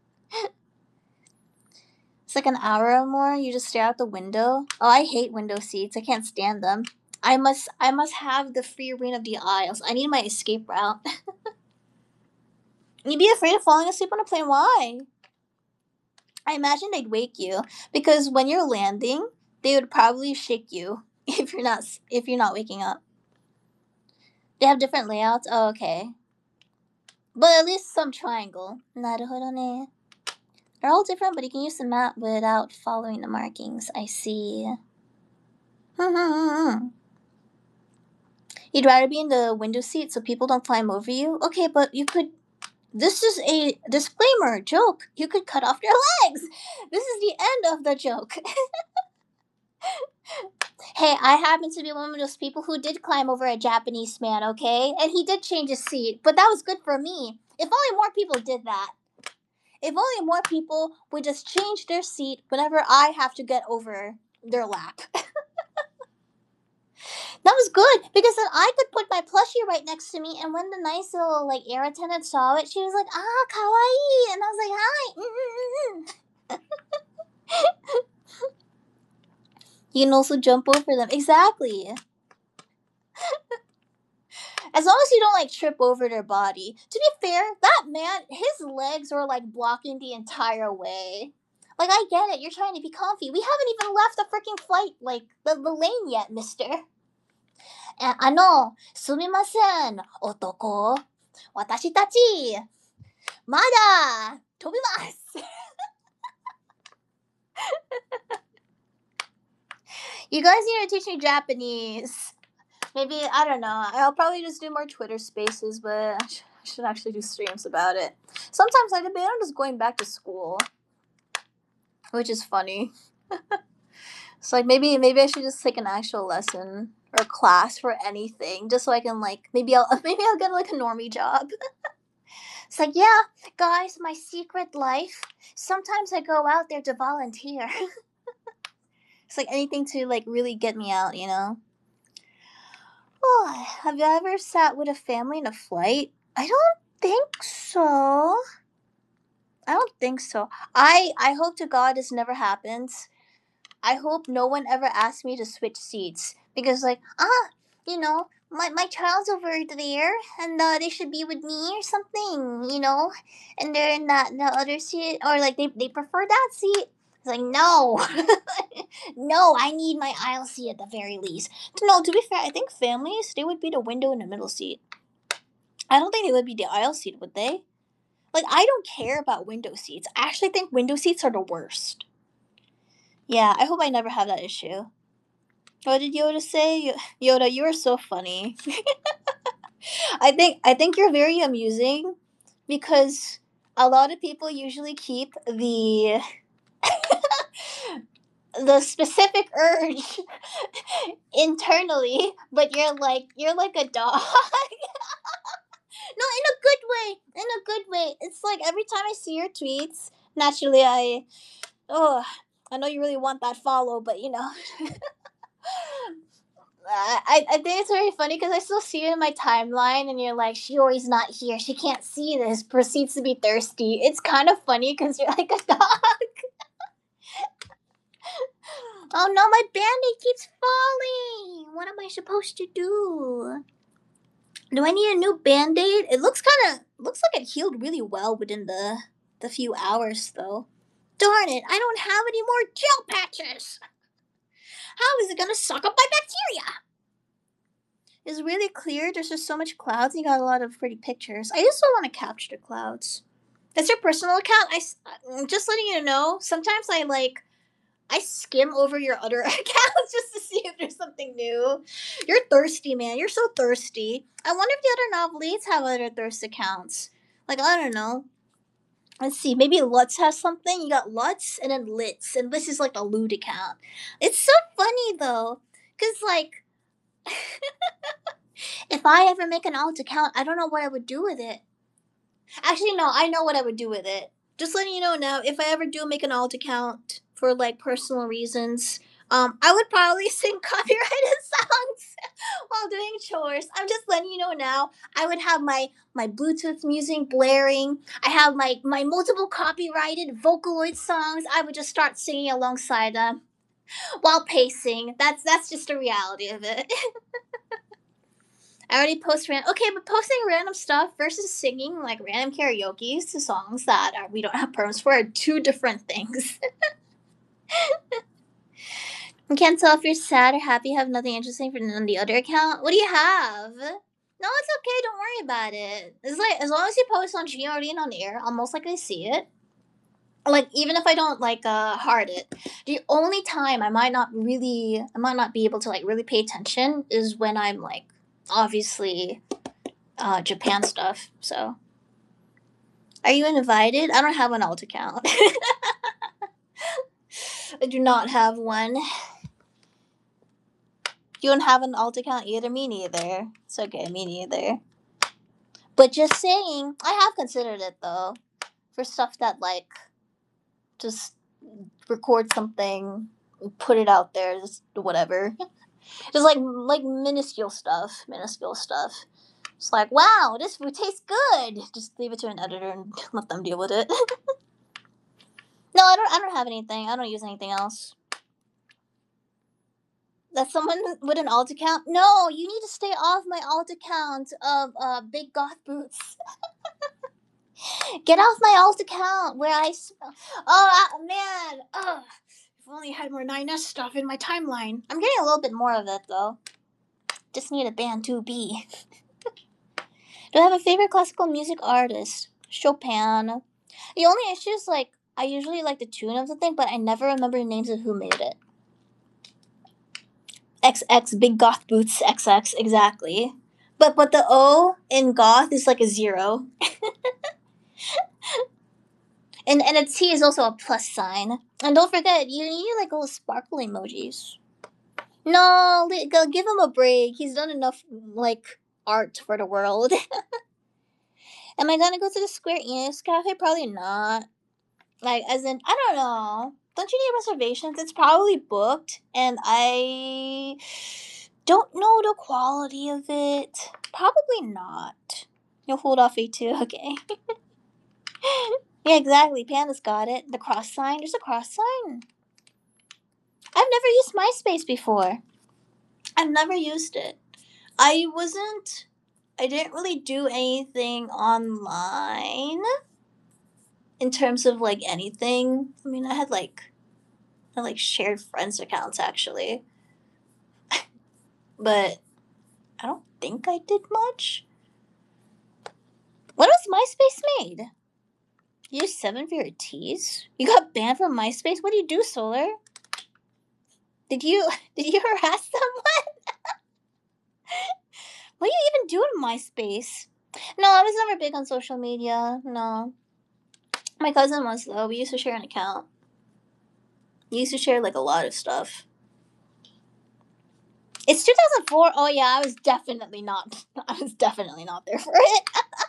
It's like an hour or more. You just stare out the window. Oh, I hate window seats. I can't stand them. I must. I must have the free reign of the aisles. I need my escape route. You'd be afraid of falling asleep on a plane. Why? I imagine they'd wake you because when you're landing, they would probably shake you if you're not if you're not waking up. They have different layouts. Oh, okay. But at least some triangle. Naruhodo ne. They're all different, but you can use the map without following the markings. I see. You'd rather be in the window seat so people don't climb over you? Okay, but you could. This is a disclaimer joke. You could cut off their legs. This is the end of the joke. Hey, I happen to be one of those people who did climb over a Japanese man, okay? And he did change his seat, but that was good for me. If only more people did that. If only more people would just change their seat whenever I have to get over their lap. That was good because then I could put my plushie right next to me, and when the nice little like air attendant saw it, she was like, "Ah, kawaii," and I was like, "Hi." You can also jump over them. Exactly. As long as you don't like trip over their body. To be fair, that man, his legs were like blocking the entire way. Like I get it, you're trying to be comfy. We haven't even left the freaking flight, like the, the lane yet, mister. ああの、すみません、男。私たち、まだ飛びます。You guys need to teach me Japanese. Maybe, I don't know. I'll probably just do more Twitter spaces, but I should actually do streams about it. Sometimes I debate on just going back to school, which is funny. It's like maybe maybe I should just take an actual lesson or class for anything, just so I can like maybe I'll maybe I'll get like a normie job. It's like, yeah, guys, my secret life. Sometimes I go out there to volunteer. It's like anything to like really get me out, you know. Oh, have you ever sat with a family in a flight? I don't think so. I don't think so. I I hope to God this never happens. I hope no one ever asks me to switch seats because, like, ah, you know, my my child's over there, and uh, they should be with me or something, you know, and they're in that the other seat, or like they they prefer that seat. It's like no, no, I need my aisle seat at the very least. No, to be fair, I think families they would be the window in the middle seat. I don't think they would be the aisle seat, would they? Like, I don't care about window seats. I actually think window seats are the worst. Yeah, I hope I never have that issue. What did Yoda say? Yoda, you are so funny. I think I think you're very amusing because a lot of people usually keep the the specific urge internally, but you're like you're like a dog. No, in a good way. In a good way. It's like every time I see your tweets, naturally I oh I know you really want that follow, but you know I, I think it's very funny because I still see it in my timeline, and you're like, she always not here. She can't see this. Proceeds to be thirsty. It's kind of funny because you're like a dog. Oh no, my band-aid keeps falling. What am I supposed to do? Do I need a new band-aid? It looks kind of looks like it healed really well within the the few hours though. Darn it! I don't have any more gel patches. How is it gonna suck up my bacteria? It's really clear. There's just so much clouds. And you got a lot of pretty pictures. I just don't want to capture the clouds. That's your personal account. I I'm just letting you know. Sometimes I like I skim over your other accounts just to see if there's something new. You're thirsty, man. You're so thirsty. I wonder if the other novelites have other thirst accounts. Like I don't know. Let's see. Maybe Lutz has something. You got Lutz and then Litz, and this is like the lewd account. It's so funny though, cause like. If I ever make an alt account, I don't know what I would do with it. Actually, no, I know what I would do with it. Just letting you know now, if I ever do make an alt account for like personal reasons, um, I would probably sing copyrighted songs while doing chores. I'm just letting you know now. I would have my my Bluetooth music blaring. I have my my multiple copyrighted Vocaloid songs. I would just start singing alongside them while pacing. That's that's just the reality of it. I already post random. Okay, but posting random stuff versus singing like random karaoke to songs that are, we don't have perms for are two different things. You can't tell if you're sad or happy. Have nothing interesting for on the other account. What do you have? No, it's okay. Don't worry about it. It's like as long as you post on G R D and on air, I'll most likely see it. Like even if I don't like uh heart it, the only time I might not really, I might not be able to like really pay attention is when I'm like obviously uh, Japan stuff. So, are you invited? I don't have an alt account. I do not have one. You don't have an alt account either. Me neither. It's okay. Me neither. But just saying, I have considered it though, for stuff that like, just record something, put it out there, just whatever. Just like like minuscule stuff, minuscule stuff. It's like, wow, this food tastes good. Just leave it to an editor and let them deal with it. No, I don't. I don't have anything. I don't use anything else. That's someone with an alt account. No, you need to stay off my alt account of uh, Big Goth Boots. Get off my alt account where I. Oh uh, man, ugh. If only I had more nine S stuff in my timeline. I'm getting a little bit more of it though. Just need a band two B. Do I have a favorite classical music artist? Chopin. The only issue is like I usually like the tune of the thing, but I never remember the names of who made it. X X Big Goth Boots X X exactly. But but the O in goth is like a zero. and and a T is also a plus sign. And don't forget, you need like little sparkle emojis. No, give him a break. He's done enough like art for the world. Am I gonna go to the Square Enix Cafe? Probably not. Like, as in, I don't know. Don't you need reservations? It's probably booked, and I don't know the quality of it. Probably not. You'll hold off A two? Okay. Yeah, exactly. Panda's got it. The cross sign. There's a cross sign. I've never used MySpace before. I've never used it. I wasn't... I didn't really do anything online in terms of like anything. I mean, I had like I like shared friends accounts actually, but I don't think I did much. When was MySpace made? You used seven for your T's? You got banned from MySpace? What do you do, Solar? Did you did you harass someone? What do you even do in MySpace? No, I was never big on social media. No. My cousin was though. We used to share an account. You used to share like a lot of stuff. It's two thousand four. Oh yeah, I was definitely not. I was definitely not there for it.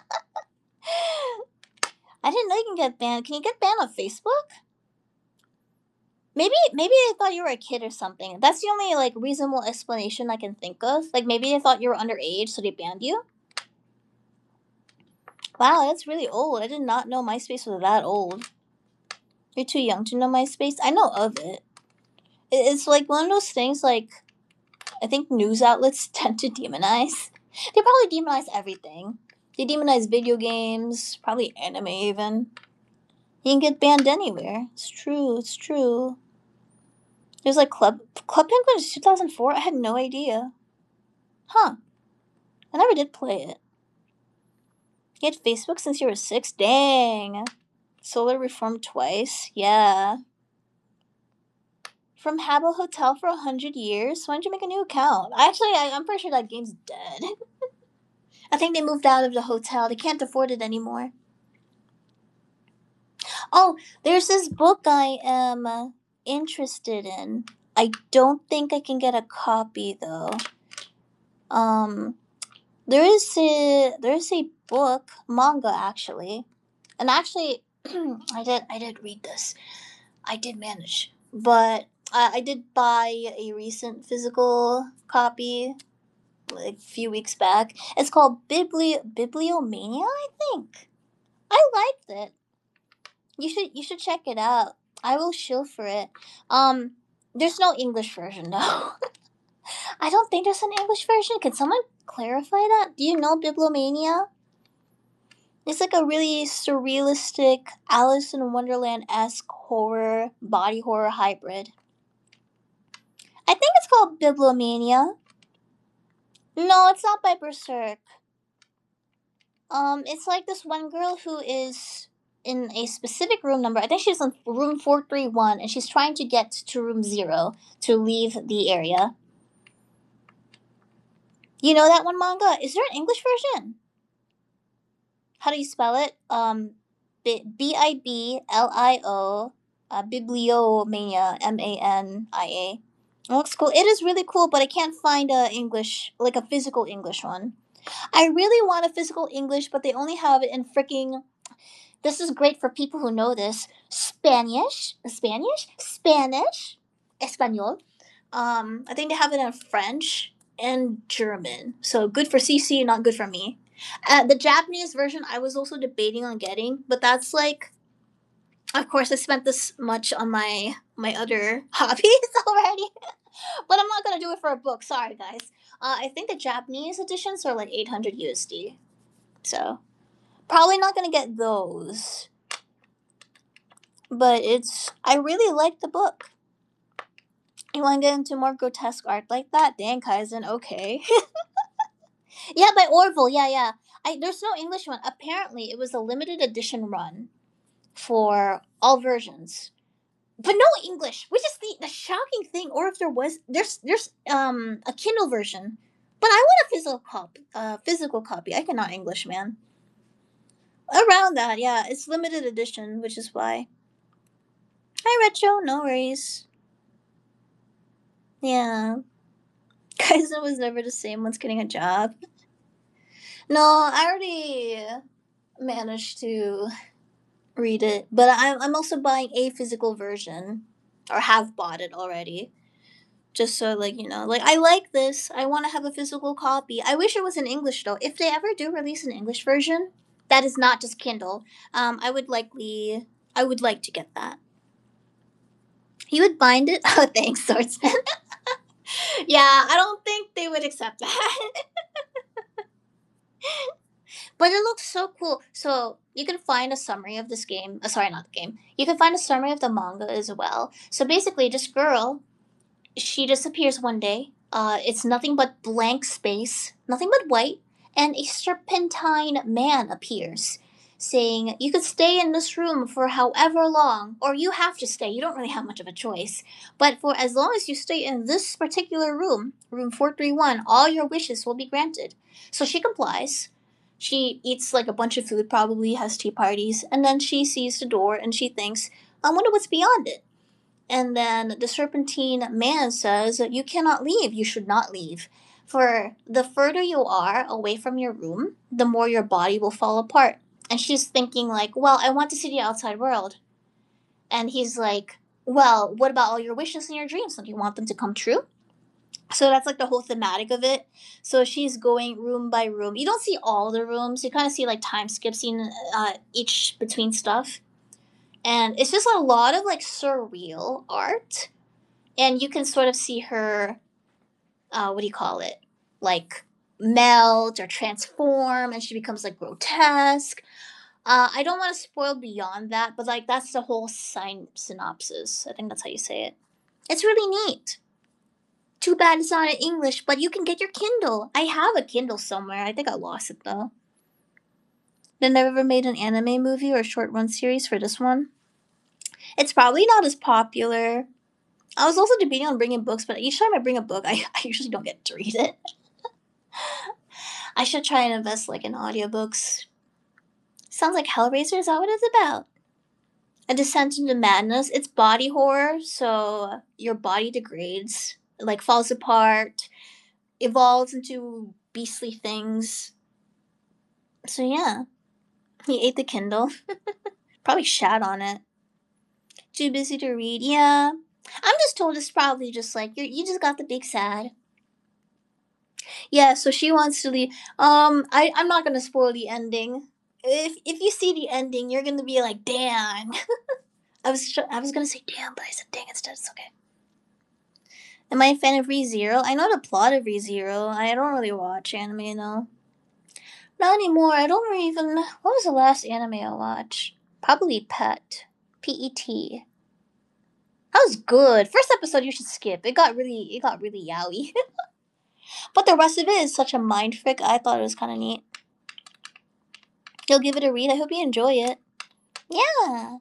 I didn't know you can get banned. Can you get banned on Facebook? Maybe maybe they thought you were a kid or something. That's the only like reasonable explanation I can think of. Like maybe they thought you were underage, so they banned you. Wow, that's really old. I did not know MySpace was that old. You're too young to know MySpace. I know of it. It's like one of those things. Like I think news outlets tend to demonize. They probably demonize everything. They demonize video games, probably anime even. You can get banned anywhere. It's true. It's true. There's like Club Club Penguin is two thousand four. I had no idea. Huh. I never did play it. You had Facebook since you were six? Dang. Solar reformed twice? Yeah. From Habbo Hotel for a hundred years? Why don't you make a new account? Actually, I, I'm pretty sure that game's dead. I think they moved out of the hotel. They can't afford it anymore. Oh, there's this book I am uh, interested in. I don't think I can get a copy though. Um, there is a there is a book manga actually, and actually, I did I did read this. I did manage, but I, I did buy a recent physical copy like a few weeks back. It's called Bibli Bibliomania, I think. I liked it. You should you should check it out. I will shill for it. Um, there's no English version though. I don't think there's an English version. Could someone clarify that? Do you know Bibliomania? It's like a really surrealistic Alice in Wonderland esque horror body horror hybrid. I think it's called Bibliomania. No, it's not by Berserk. Um, it's like this one girl who is in a specific room number. I think she's in room four three one, and she's trying to get to room zero to leave the area. You know that one manga? Is there an English version? How do you spell it? Um, B I B L I O, uh, Bibliomania, M A N I A. It looks cool. It is really cool, but I can't find a English, like a physical English one. I really want a physical English, but they only have it in freaking. This is great for people who know this. Spanish, Spanish, Spanish, Espanol. Um, I think they have it in French and German. So good for C C, not good for me. Uh, the Japanese version I was also debating on getting, but that's like, of course, I spent this much on my my other hobbies already. But I'm not gonna do it for a book. Sorry, guys. Uh, I think the Japanese editions are like eight hundred U S D. So probably not gonna get those. But it's I really like the book. You want to get into more grotesque art like that? Dan Kaizen, okay. Yeah, by Orville. Yeah, yeah. I there's no English one. Apparently, it was a limited edition run for all versions, but no English, which is the, the shocking thing. Or if there was, there's there's um a Kindle version, but I want a physical copy. Uh, physical copy. I cannot English, man. Around that, yeah, it's limited edition, which is why. Hi, Retro. No worries. Yeah, Kaizen was never the same once getting a job. No, I already managed to read it, but I'm I'm also buying a physical version, or have bought it already. Just so, like, you know, like I like this. I want to have a physical copy. I wish it was in English though. If they ever do release an English version, that is not just Kindle. Um, I would likely, I would like to get that. You would bind it? Oh, thanks, Swordsman. Yeah, I don't think they would accept that. But it looks so cool. So you can find a summary of this game. Uh, sorry, not the game. You can find a summary of the manga as well. So basically, this girl, she disappears one day. Uh, it's nothing but blank space, nothing but white, and a serpentine man appears, saying, "You could stay in this room for however long, or you have to stay. You don't really have much of a choice. But for as long as you stay in this particular room, room four three one, all your wishes will be granted." So she complies. She eats like a bunch of food, probably has tea parties, and then she sees the door and she thinks, "I wonder what's beyond it." And then the Serpentine man says, "You cannot leave. You should not leave. For the further you are away from your room, the more your body will fall apart." And she's thinking, like, well, I want to see the outside world. And he's like, well, what about all your wishes and your dreams? Don't you want them to come true? So that's like the whole thematic of it. So she's going room by room. You don't see all the rooms. You kind of see like time skips in uh, each between stuff. And it's just a lot of like surreal art. And you can sort of see her, uh, what do you call it? Like melt or transform, and she becomes like grotesque. Uh, I don't want to spoil beyond that, but like that's the whole sign synopsis. I think that's how you say it. It's really neat. Too bad it's not in English, but you can get your Kindle. I have a Kindle somewhere. I think I lost it though. They never made an anime movie or short run series for this one. It's probably not as popular. I was also debating on bringing books, but each time I bring a book, I, I usually don't get to read it. I should try and invest like in audiobooks. Sounds like Hellraiser. Is that what it's about? A descent into madness. It's body horror, so your body degrades, like falls apart, evolves into beastly things. So yeah, he ate the Kindle. Probably shat on it. Too busy to read. Yeah, I'm just told it's probably just like you. You just got the big sad. Yeah, so she wants to leave. Um, I I'm not gonna spoil the ending. If if you see the ending, you're gonna be like, damn. I was I was gonna say damn, but I said dang instead. It's okay. Am I a fan of ReZero? I know the plot of ReZero. I don't really watch anime though. Not anymore. I don't even. What was the last anime I watched? Probably Pet. P E T. That was good. First episode you should skip. It got really it got really yaoi. But the rest of it is such a mind frick. I thought it was kind of neat. You'll give it a read. I hope you enjoy it. Yeah.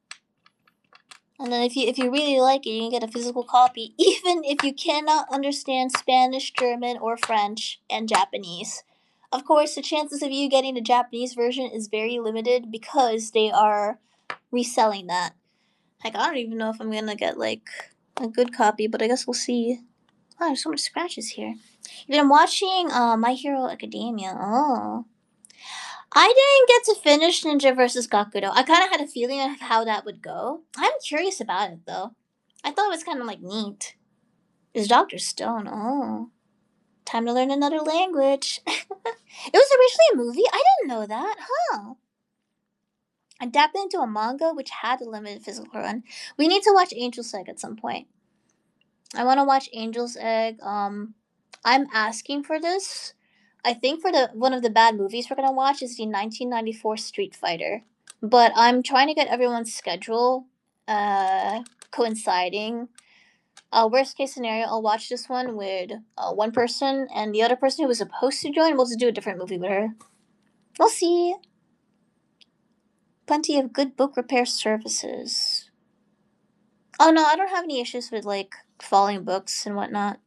And then if you if you really like it, you can get a physical copy, even if you cannot understand Spanish, German, or French and Japanese. Of course, the chances of you getting the Japanese version is very limited because they are reselling that. Heck, I don't even know if I'm gonna get like a good copy, but I guess we'll see. Oh, there's so much scratches here. You've been watching uh, My Hero Academia. Oh. I didn't get to finish Ninja versus Gakudo. I kind of had a feeling of how that would go. I'm curious about it though. I thought it was kind of like neat. Is Doctor Stone? Oh, time to learn another language. It was originally a movie. I didn't know that, huh? Adapted into a manga, which had a limited physical run. We need to watch Angel's Egg at some point. I want to watch Angel's Egg. Um, I'm asking for this. I think for the one of the bad movies we're gonna watch is the nineteen ninety-four Street Fighter, but I'm trying to get everyone's schedule uh, coinciding. Uh, worst case scenario, I'll watch this one with uh, one person, and the other person who was supposed to join, we'll just do a different movie with her. We'll see. Plenty of good book repair services. Oh no, I don't have any issues with like falling books and whatnot.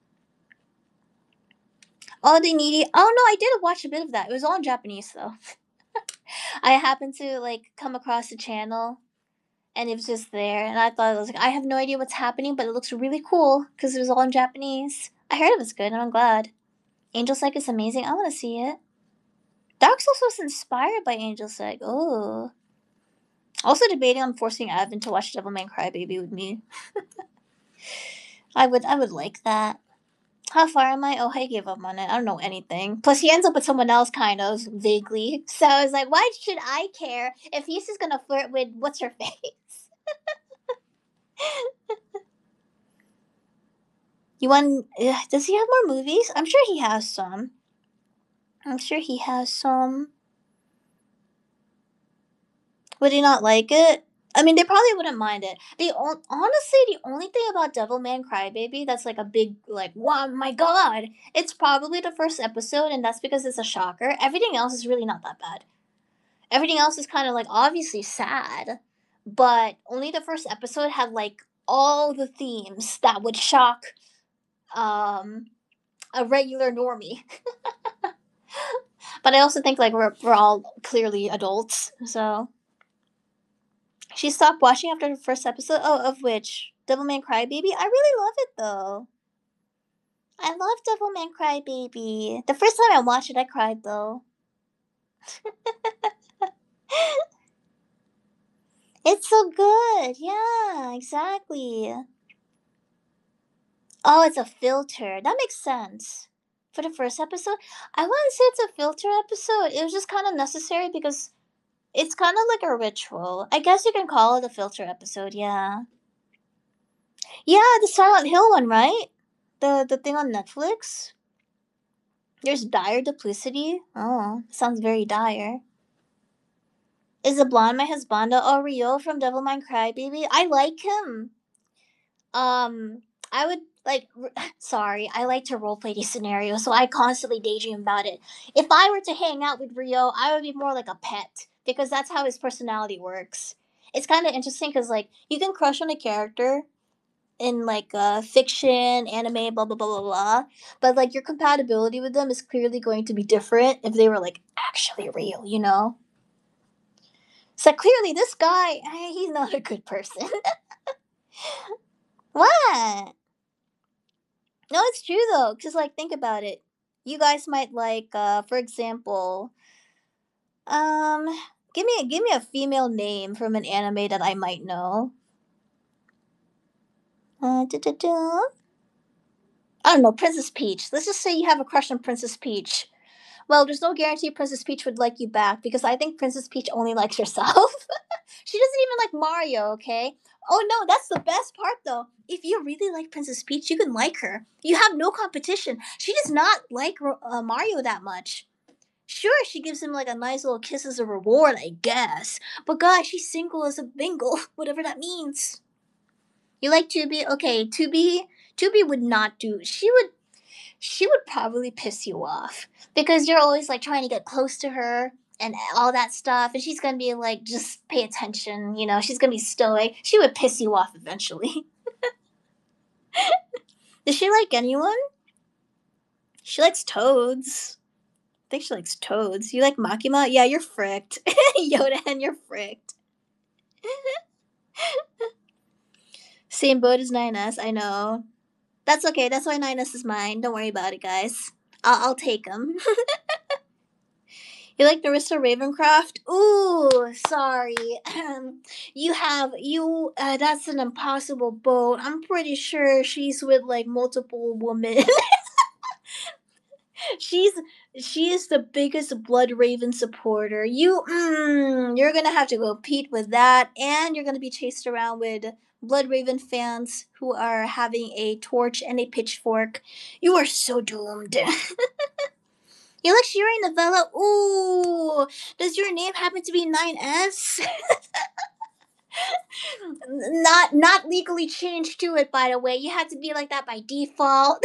Oh, they needy. Oh no, I did watch a bit of that. It was all in Japanese though. I happened to like come across the channel, and it was just there, and I thought I was like, I have no idea what's happening, but it looks really cool because it was all in Japanese. I heard it was good, and I'm glad. Angel's Egg is amazing. I want to see it. Dark Souls was inspired by Angel's Egg. Oh. Also debating on forcing Evan to watch Devilman Crybaby with me. I would I would like that. How far am I? Oh, I gave up on it. I don't know anything. Plus, he ends up with someone else, kind of vaguely. So I was like, why should I care if he's just gonna flirt with what's her face? You want? Uh, does he have more movies? I'm sure he has some. I'm sure he has some. Would he not like it? I mean, they probably wouldn't mind it. The on- honestly, the only thing about Devilman Crybaby that's like a big like, wow, my god, it's probably the first episode, and that's because it's a shocker. Everything else is really not that bad. Everything else is kind of like obviously sad, but only the first episode had like all the themes that would shock um a regular normie. But I also think like we're we're all clearly adults, so She stopped watching after the first episode. Oh, of which Devilman Crybaby. I really love it though. I love Devilman Crybaby. The first time I watched it, I cried though. It's so good. Yeah, exactly. Oh, it's a filter. That makes sense. For the first episode, I wouldn't say it's a filter episode. It was just kind of necessary because it's kind of like a ritual. I guess you can call it a filter episode. Yeah. Yeah, the Silent Hill one, right? The the thing on Netflix. There's dire duplicity. Oh, sounds very dire. Is the blonde my husbanda? Oh, Rio from Devilman Crybaby. I like him. Um, I would like. Sorry, I like to roleplay these scenarios, so I constantly daydream about it. If I were to hang out with Rio, I would be more like a pet because that's how his personality works. It's kind of interesting because like you can crush on a character in like uh, fiction, anime, blah blah blah blah blah, but like your compatibility with them is clearly going to be different if they were like actually real, you know. So clearly, this guy, eh, he's not a good person. What? No, it's true though, because like think about it. You guys might like, uh, for example, um, give me a, give me a female name from an anime that I might know. Uh, da-da-da. I don't know, Princess Peach. Let's just say you have a crush on Princess Peach. Well, there's no guarantee Princess Peach would like you back because I think Princess Peach only likes herself. She doesn't even like Mario, okay? Oh no, that's the best part though. If you really like Princess Peach, you can like her. You have no competition. She does not like uh, Mario that much. Sure, she gives him like a nice little kiss as a reward, I guess. But guys, she's single as a bingle, whatever that means. You like Tubi? Okay, Tubi. Tubi would not do. She would she would probably piss you off because you're always like trying to get close to her and all that stuff, and she's gonna be like, just pay attention, you know, she's gonna be stoic. She would piss you off eventually. Does she like anyone? She likes toads. I think she likes toads. You like Makima? Yeah, you're fricked. Yoda, and you're fricked. Same boat as nine S, I know. That's okay, that's why nine S is mine. Don't worry about it, guys. I'll, I'll take him. You like Narissa Ravencroft? Ooh, sorry. you have you. Uh, that's an impossible boat. I'm pretty sure she's with like multiple women. she's she is the biggest Blood Raven supporter. You, mm, you're gonna have to compete with that, and you're gonna be chased around with Blood Raven fans who are having a torch and a pitchfork. You are so doomed. You like Shirai Novella? Ooh, does your name happen to be nine S? not not legally changed to it, by the way. You had to be like that by default.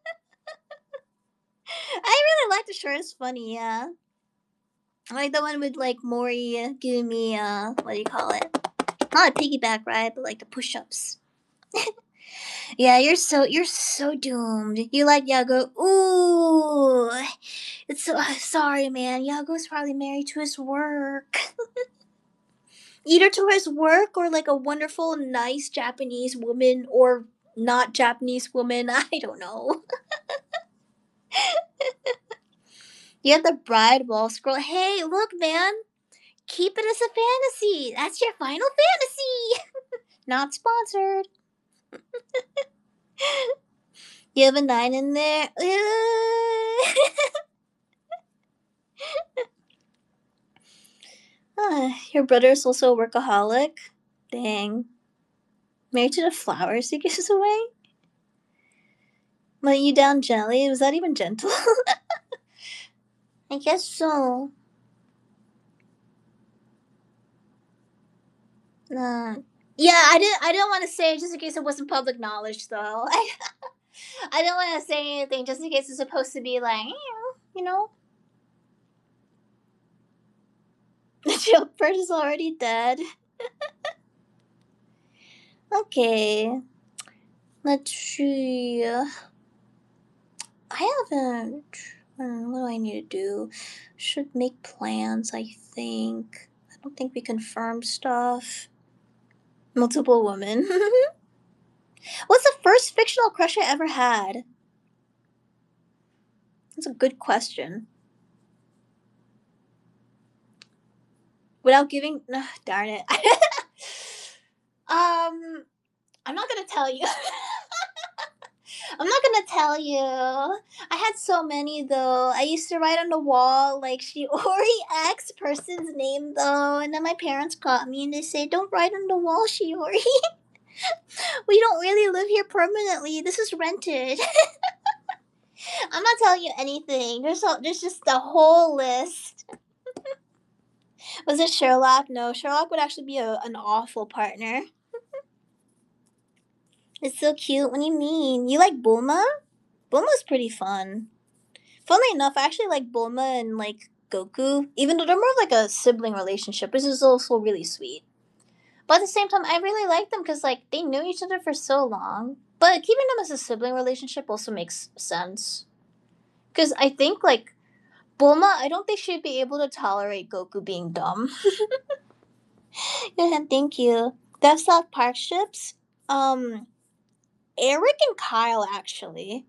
I really like the shirt. It's funny, yeah. I like the one with like Mori uh, giving me uh, what do you call it? Not a piggyback ride, but like the push-ups. Yeah, you're so you're so doomed. You like Yago? Ooh, it's so uh, sorry, man. Yago's probably married to his work. Either to his work or like a wonderful, nice Japanese woman or not Japanese woman. I don't know. You have the bride wall scroll. Hey, look, man. Keep it as a fantasy. That's your final fantasy. Not sponsored. You have a nine in there. Ah, your brother is also a workaholic. Dang. Married to the flowers he gives away? Letting you down gently? Was that even gentle? I guess so. Uh, yeah, I didn't. I didn't want to say it just in case it wasn't public knowledge, though. I, I didn't want to say anything just in case it's supposed to be like, you know, the jailbird is already dead. Okay, let's see. I haven't. Hmm, what do I need to do? Should make plans. I think. I don't think we confirmed stuff. Multiple women. What's the first fictional crush I ever had? That's a good question. Without giving, ugh, darn it. um, I'm not gonna tell you. I'm not gonna tell you. I had so many though. I used to write on the wall like Shiori X person's name though, and then my parents caught me and they say, "Don't write on the wall, Shiori. We don't really live here permanently. This is rented." I'm not telling you anything. There's a, there's just a whole list. Was it Sherlock? No, Sherlock would actually be a, an awful partner. It's so cute. What do you mean? You like Bulma? Bulma's pretty fun. Funnily enough, I actually like Bulma and like Goku, even though they're more of like a sibling relationship, which is also really sweet. But at the same time, I really like them because like they knew each other for so long. But keeping them as a sibling relationship also makes sense. Because I think like Bulma, I don't think she'd be able to tolerate Goku being dumb. Yeah, thank you. Death South Park ships. Um, Eric and Kyle actually.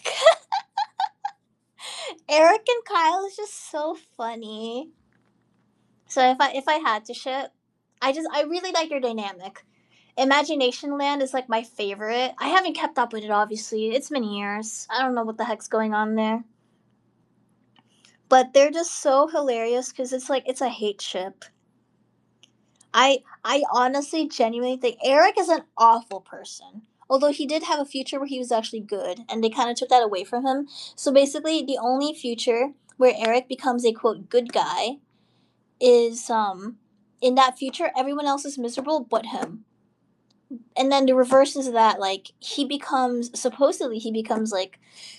Eric and Kyle is just so funny. So if I if I had to ship, I just I really like their dynamic. Imagination Land is like my favorite. I haven't kept up with it obviously. It's been years. I don't know what the heck's going on there. But they're just so hilarious because it's like it's a hate ship. I I honestly genuinely think Eric is an awful person. Although he did have a future where he was actually good, and they kind of took that away from him. So basically, the only future where Eric becomes a quote good guy is um in that future everyone else is miserable but him. And then the reverse is that like he becomes supposedly he becomes like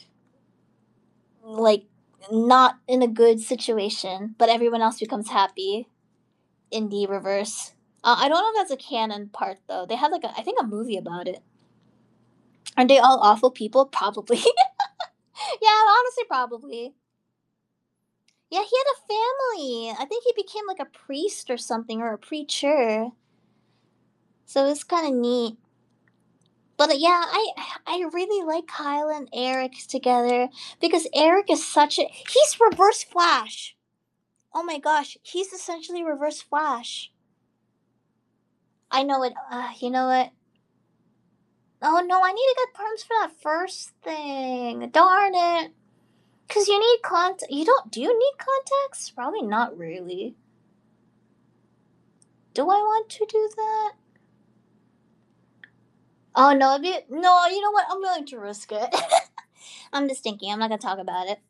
like not in a good situation, but everyone else becomes happy in the reverse. Uh, I don't know if that's a canon part though. They have like a, I think a movie about it. Are they all awful people? Probably. Yeah, honestly, probably. Yeah, he had a family. I think he became like a priest or something or a preacher. So it's kind of neat. But uh, yeah, I I really like Kyle and Eric together because Eric is such a he's Reverse Flash. Oh my gosh, he's essentially Reverse Flash. I know it. Uh, you know what? Oh no, I need to get perms for that first thing. Darn it. Cause you need contact. You don't. Do you need contacts? Probably not really. Do I want to do that? Oh no, it'd be, no. You know what? I'm willing to risk it. I'm just thinking. I'm not gonna talk about it.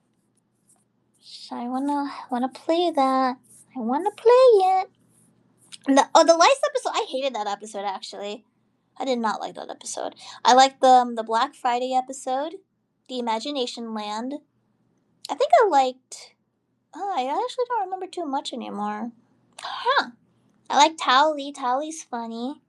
I wanna wanna play that. I wanna play it. The, oh, the lice episode. I hated that episode actually. I did not like that episode. I liked the um, the Black Friday episode, the Imagination Land. I think I liked. Oh, I actually don't remember too much anymore. Huh. I like Towley. Towley's funny.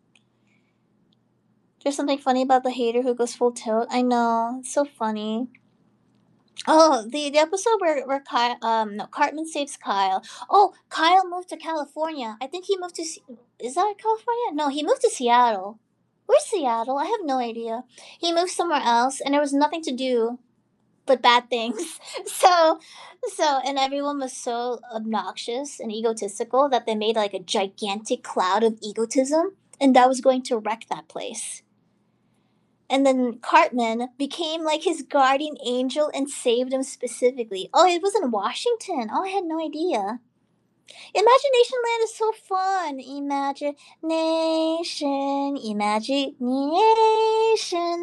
There's something funny about the hater who goes full tilt. I know. It's so funny. Oh, the, the episode where, where Kyle, um, no, Cartman saves Kyle. Oh, Kyle moved to California. I think he moved to, is that California? No, he moved to Seattle. Where's Seattle? I have no idea. He moved somewhere else and there was nothing to do but bad things. So, so, and everyone was so obnoxious and egotistical that they made like a gigantic cloud of egotism and that was going to wreck that place. And then Cartman became like his guardian angel and saved him specifically. Oh, it was in Washington. Oh, I had no idea. Imagination Land is so fun. Imagination, imagination.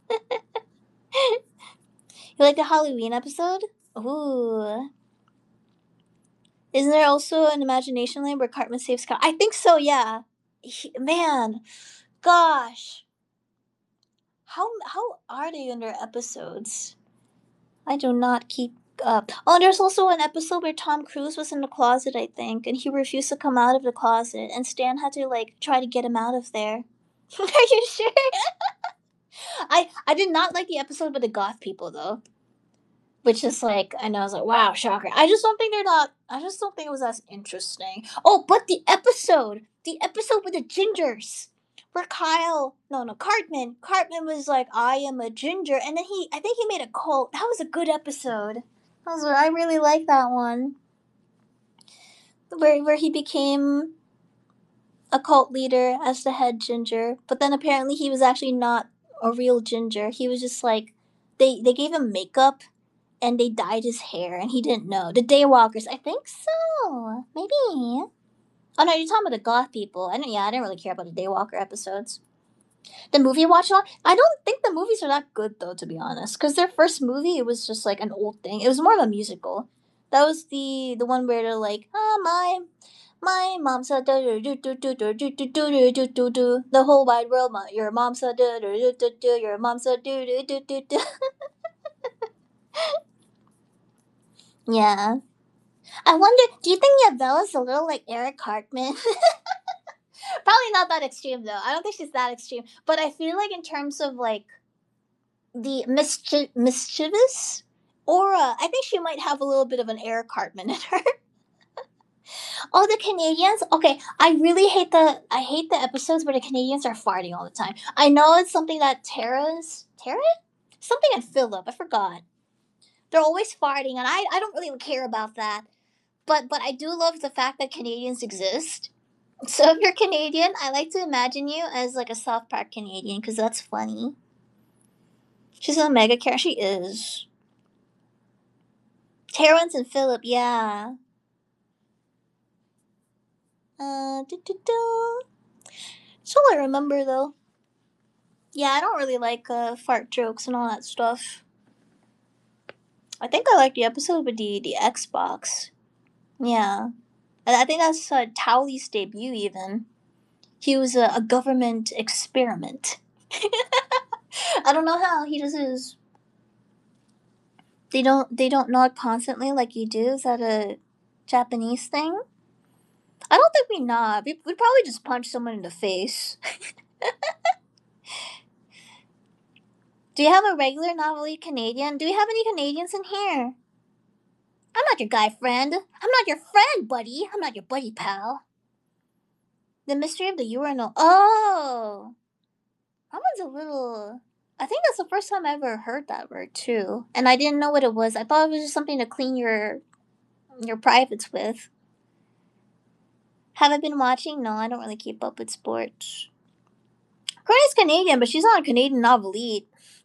You like the Halloween episode? Ooh. Isn't there also an Imagination Land where Cartman saves Kyle? I think so, yeah. He, man, gosh. How how are they in their episodes? I do not keep up. Oh, there's also an episode where Tom Cruise was in the closet, I think, and he refused to come out of the closet, and Stan had to like try to get him out of there. Are you sure? I I did not like the episode with the goth people though. which is like, I know, I was like, wow, shocker. I just don't think they're not. I just don't think it was as interesting. Oh, but the episode, the episode with the gingers, where Kyle, no, no, Cartman, Cartman was like, I am a ginger, and then he, I think he made a cult. That was a good episode. That was, I really like that one, where where he became a cult leader as the head ginger, but then apparently he was actually not a real ginger. He was just like, they they gave him makeup and they dyed his hair and he didn't know. The Daywalkers, I think so. Maybe. Oh no, you're talking about the goth people. I didn't yeah, I didn't really care about the Daywalker episodes. The movie watch along, I don't think the movies are that good though, to be honest. Because their first movie, it was just like an old thing. It was more of a musical. That was the the one where they're like, oh my my mom said do do do do do do do do do do do the whole wide world. My, your mom said do do do do do. Your mom said do do do do do. Yeah. I wonder. Do you think Yabella's a little like Eric Cartman? Probably not that extreme though. I don't think she's that extreme. But I feel like in terms of like the mischi- mischievous aura, I think she might have a little bit of an Eric Cartman in her. Oh, the Canadians. Okay, I really hate the I hate the episodes where the Canadians are farting all the time. I know it's something that Tara's Tara, something and Philip. I forgot. They're always farting, and I I don't really care about that. But but I do love the fact that Canadians exist. So if you're Canadian, I like to imagine you as like a South Park Canadian because that's funny. She's a mega character. She is. Terrence and Philip, yeah. Uh, do, do, do. That's all I remember though. Yeah, I don't really like uh, fart jokes and all that stuff. I think I like the episode with the, the Xbox. Yeah. And I think that's uh, Towley's debut even. He was a, a government experiment. I don't know how he just is. They don't they don't nod constantly like you do. Is that a Japanese thing? I don't think we nod. We, we'd probably just punch someone in the face. Do you have a regular novelty Canadian? Do we have any Canadians in here? I'm not your guy friend. I'm not your friend, buddy. I'm not your buddy pal. The mystery of the urinal. Oh, that one's a little. I think that's the first time I ever heard that word too, and I didn't know what it was. I thought it was just something to clean your your privates with. Have I been watching? No, I don't really keep up with sports. Courtney's Canadian, but she's not a Canadian novelite.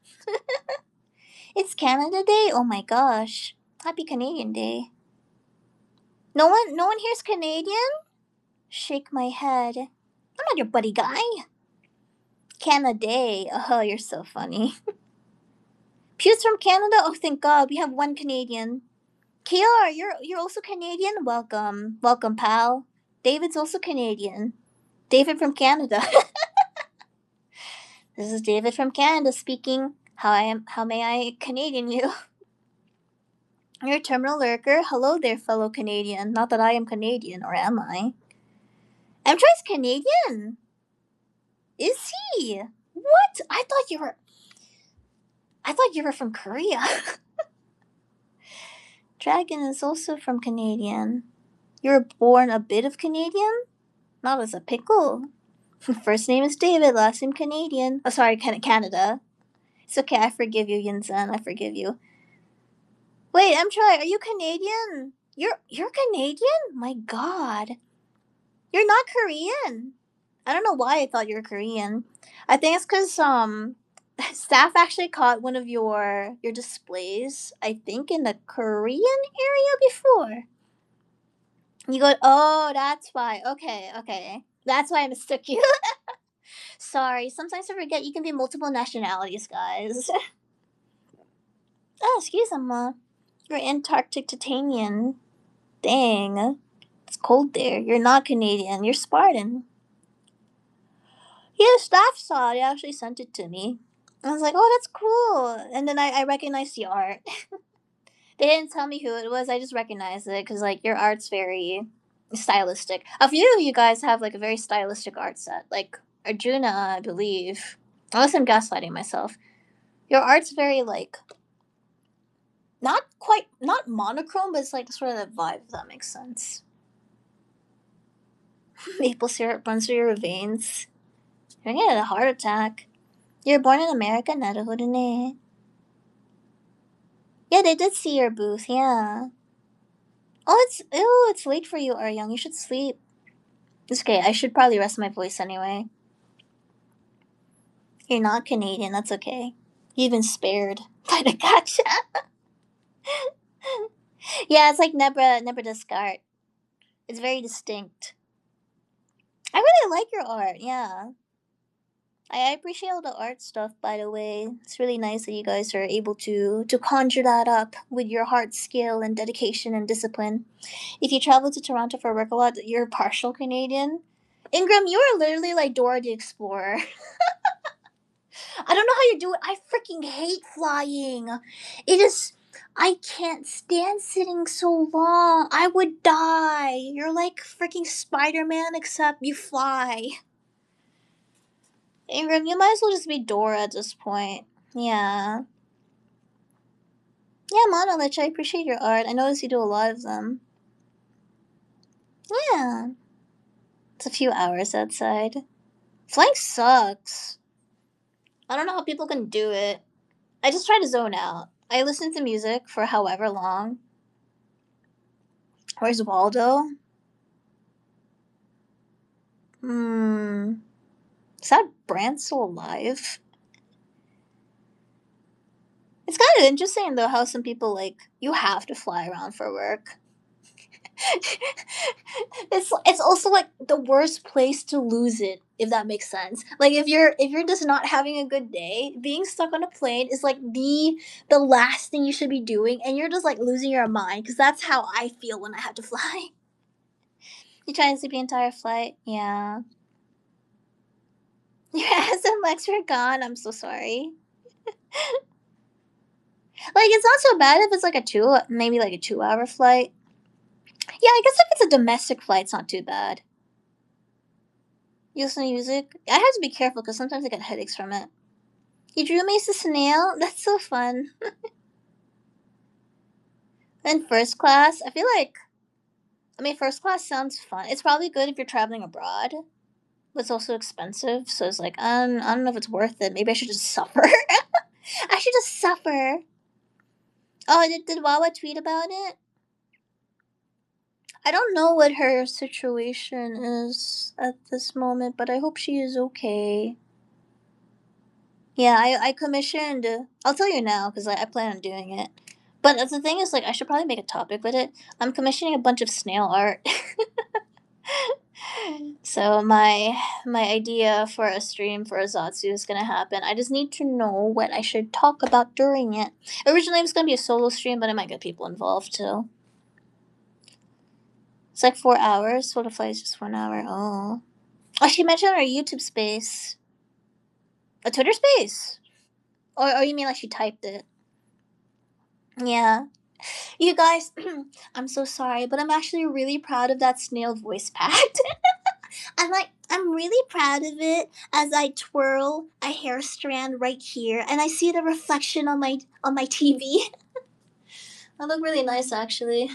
It's Canada Day. Oh my gosh! Happy Canadian Day. No one, no one here's Canadian. Shake my head. I'm not your buddy guy. Canada Day. Oh, you're so funny. Pew's from Canada. Oh, thank God, we have one Canadian. Kiara, you're you're also Canadian. Welcome, welcome, pal. David's also Canadian. David from Canada. This is David from Canada speaking. How I am? How may I Canadian you? You're a terminal lurker. Hello there, fellow Canadian. Not that I am Canadian, or am I? M-Tri's Canadian. Is he? What? I thought you were. I thought you were from Korea. Dragon is also from Canadian. You were born a bit of Canadian? Not as a pickle. First name is David, last name Canadian. Oh, sorry, Canada. It's okay, I forgive you, Yinzan. I forgive you. Wait, I'm trying. Are you Canadian? You're you're Canadian? My God. You're not Korean. I don't know why I thought you were Korean. I think it's because um staff actually caught one of your your displays, I think in the Korean area before. You go, oh, that's why. Okay, okay. That's why I mistook you. Sorry, sometimes I forget you can be multiple nationalities, guys. Oh, excuse me. You're Antarctic Titanian. Dang. It's cold there. You're not Canadian. You're Spartan. Yeah, staff saw it. They actually sent it to me. I was like, oh, that's cool. And then I, I recognized the art. They didn't tell me who it was. I just recognized it because, like, your art's very stylistic. A few of you guys have, like, a very stylistic art set. Like, Arjuna, I believe. Unless I'm gaslighting myself. Your art's very, like, Not quite, not monochrome, but it's like sort of that vibe, if that makes sense. Maple syrup runs through your veins. You're gonna get a heart attack. You're born in America, naruhodo ne. Yeah, they did see your booth, yeah. Oh, it's, ew, it's late for you, Aryung. You should sleep. It's okay, I should probably rest my voice anyway. You're not Canadian, that's okay. You've been spared by the gotcha. Yeah, it's like Nebra, Nebra Descartes. It's very distinct. I really like your art, yeah. I appreciate all the art stuff, by the way. It's really nice that you guys are able to to conjure that up with your heart skill and dedication and discipline. If you travel to Toronto for work a lot, you're partial Canadian. Ingram, you are literally like Dora the Explorer. I don't know how you do it. I freaking hate flying. It is. I can't stand sitting so long. I would die. You're like freaking Spider Man, except you fly. Ingram, you might as well just be Dora at this point. Yeah. Yeah, Monolith, I appreciate your art. I notice you do a lot of them. Yeah. It's a few hours outside. Flying sucks. I don't know how people can do it. I just try to zone out. I listen to music for however long. Where's Waldo? Hmm. Is that Brand still alive? It's kind of interesting though how some people like you have to fly around for work. it's it's also like the worst place to lose it, if that makes sense. Like if you're if you're just not having a good day, being stuck on a plane is like the the last thing you should be doing, and you're just like losing your mind because that's how I feel when I have to fly. You try to sleep the entire flight, yeah. Your ass and legs were gone. I'm so sorry. Like it's not so bad if it's like a two, maybe like a two-hour flight. Yeah, I guess if it's a domestic flight, it's not too bad. You listen to music? I have to be careful because sometimes I get headaches from it. You drew me as a snail? That's so fun. Then first class, I feel like, I mean, first class sounds fun. It's probably good if you're traveling abroad, but it's also expensive. So it's like, um, I don't know if it's worth it. Maybe I should just suffer. I should just suffer. Oh, did, did Wawa tweet about it? I don't know what her situation is at this moment, but I hope she is okay. Yeah, I, I commissioned. I'll tell you now because I, I plan on doing it. But the thing is, like, I should probably make a topic with it. I'm commissioning a bunch of snail art. So my my idea for a stream for Azatsu is gonna happen. I just need to know what I should talk about during it. Originally, it was gonna be a solo stream, but I might get people involved too. It's like four hours. What if it's just one hour? Oh, oh, she mentioned her YouTube space, a Twitter space, or or you mean like she typed it? Yeah. You guys, I'm so sorry, but I'm actually really proud of that snail voice pact. I'm like, I'm really proud of it as I twirl a hair strand right here, and I see the reflection on my on my T V. I look really nice, actually.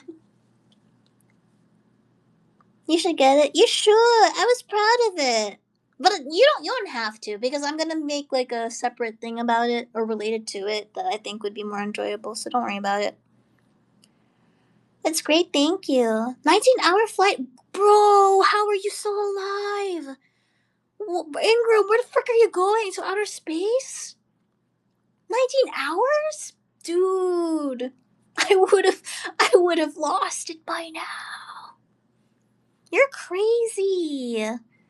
You should get it. You should. I was proud of it. But you don't. You don't have to because I'm gonna make like a separate thing about it or related to it that I think would be more enjoyable. So don't worry about it. It's great, thank you. nineteen hour flight? Bro, how are you still alive? Well, Ingram, where the frick are you going? To outer space? nineteen hours? Dude, I would have I would have lost it by now. You're crazy.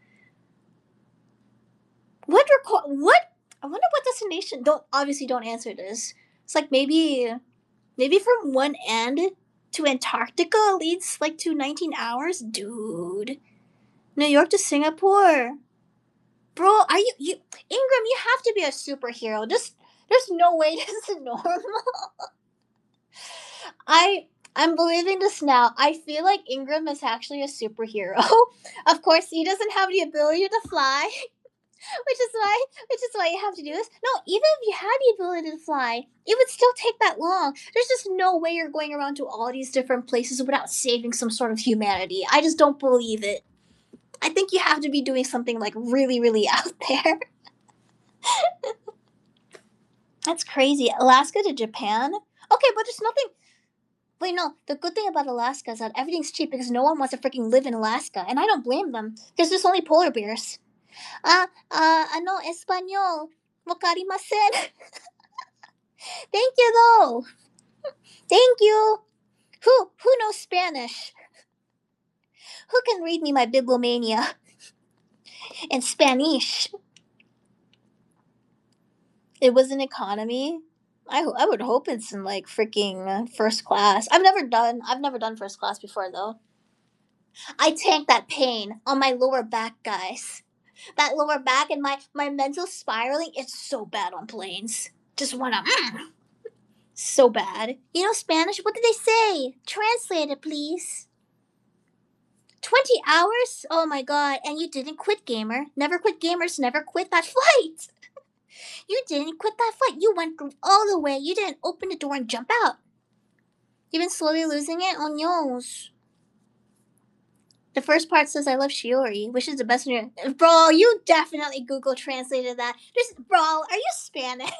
What reco- what I wonder what destination. Don't obviously don't answer this. It's like maybe maybe from one end to Antarctica leads like to nineteen hours? Dude. New York to Singapore. Bro, are you you Ingram, you have to be a superhero. Just there's no way this is normal. I I'm believing this now. I feel like Ingram is actually a superhero. Of course, he doesn't have the ability to fly. which is why, which is why you have to do this. No, even if you had the ability to fly, it would still take that long. There's just no way you're going around to all these different places without saving some sort of humanity. I just don't believe it. I think you have to be doing something like really, really out there. That's crazy. Alaska to Japan? Okay, but there's nothing. Wait, no. The good thing about Alaska is that everything's cheap because no one wants to freaking live in Alaska, and I don't blame them because there's only polar bears. Ah, uh, ano, Espanol. Wakarimasen. Thank you, though. Thank you. Who who knows Spanish? Who can read me my Bibliomania in Spanish? It was an economy. I I would hope it's in like freaking first class. I've never done I've never done first class before though. I tank that pain on my lower back, guys. That lower back and my my mental spiraling. It's so bad on planes. Just wanna. Mm, so bad. You know Spanish? What did they say? Translate it, please. twenty hours? Oh my god. And you didn't quit, gamer. Never quit, gamers. Never quit that flight. You didn't quit that flight. You went all the way. You didn't open the door and jump out. You've been slowly losing it on yours. The first part says I love Shiori, which is the best one. Bro, you definitely Google translated that. Just, bro, are you Spanish?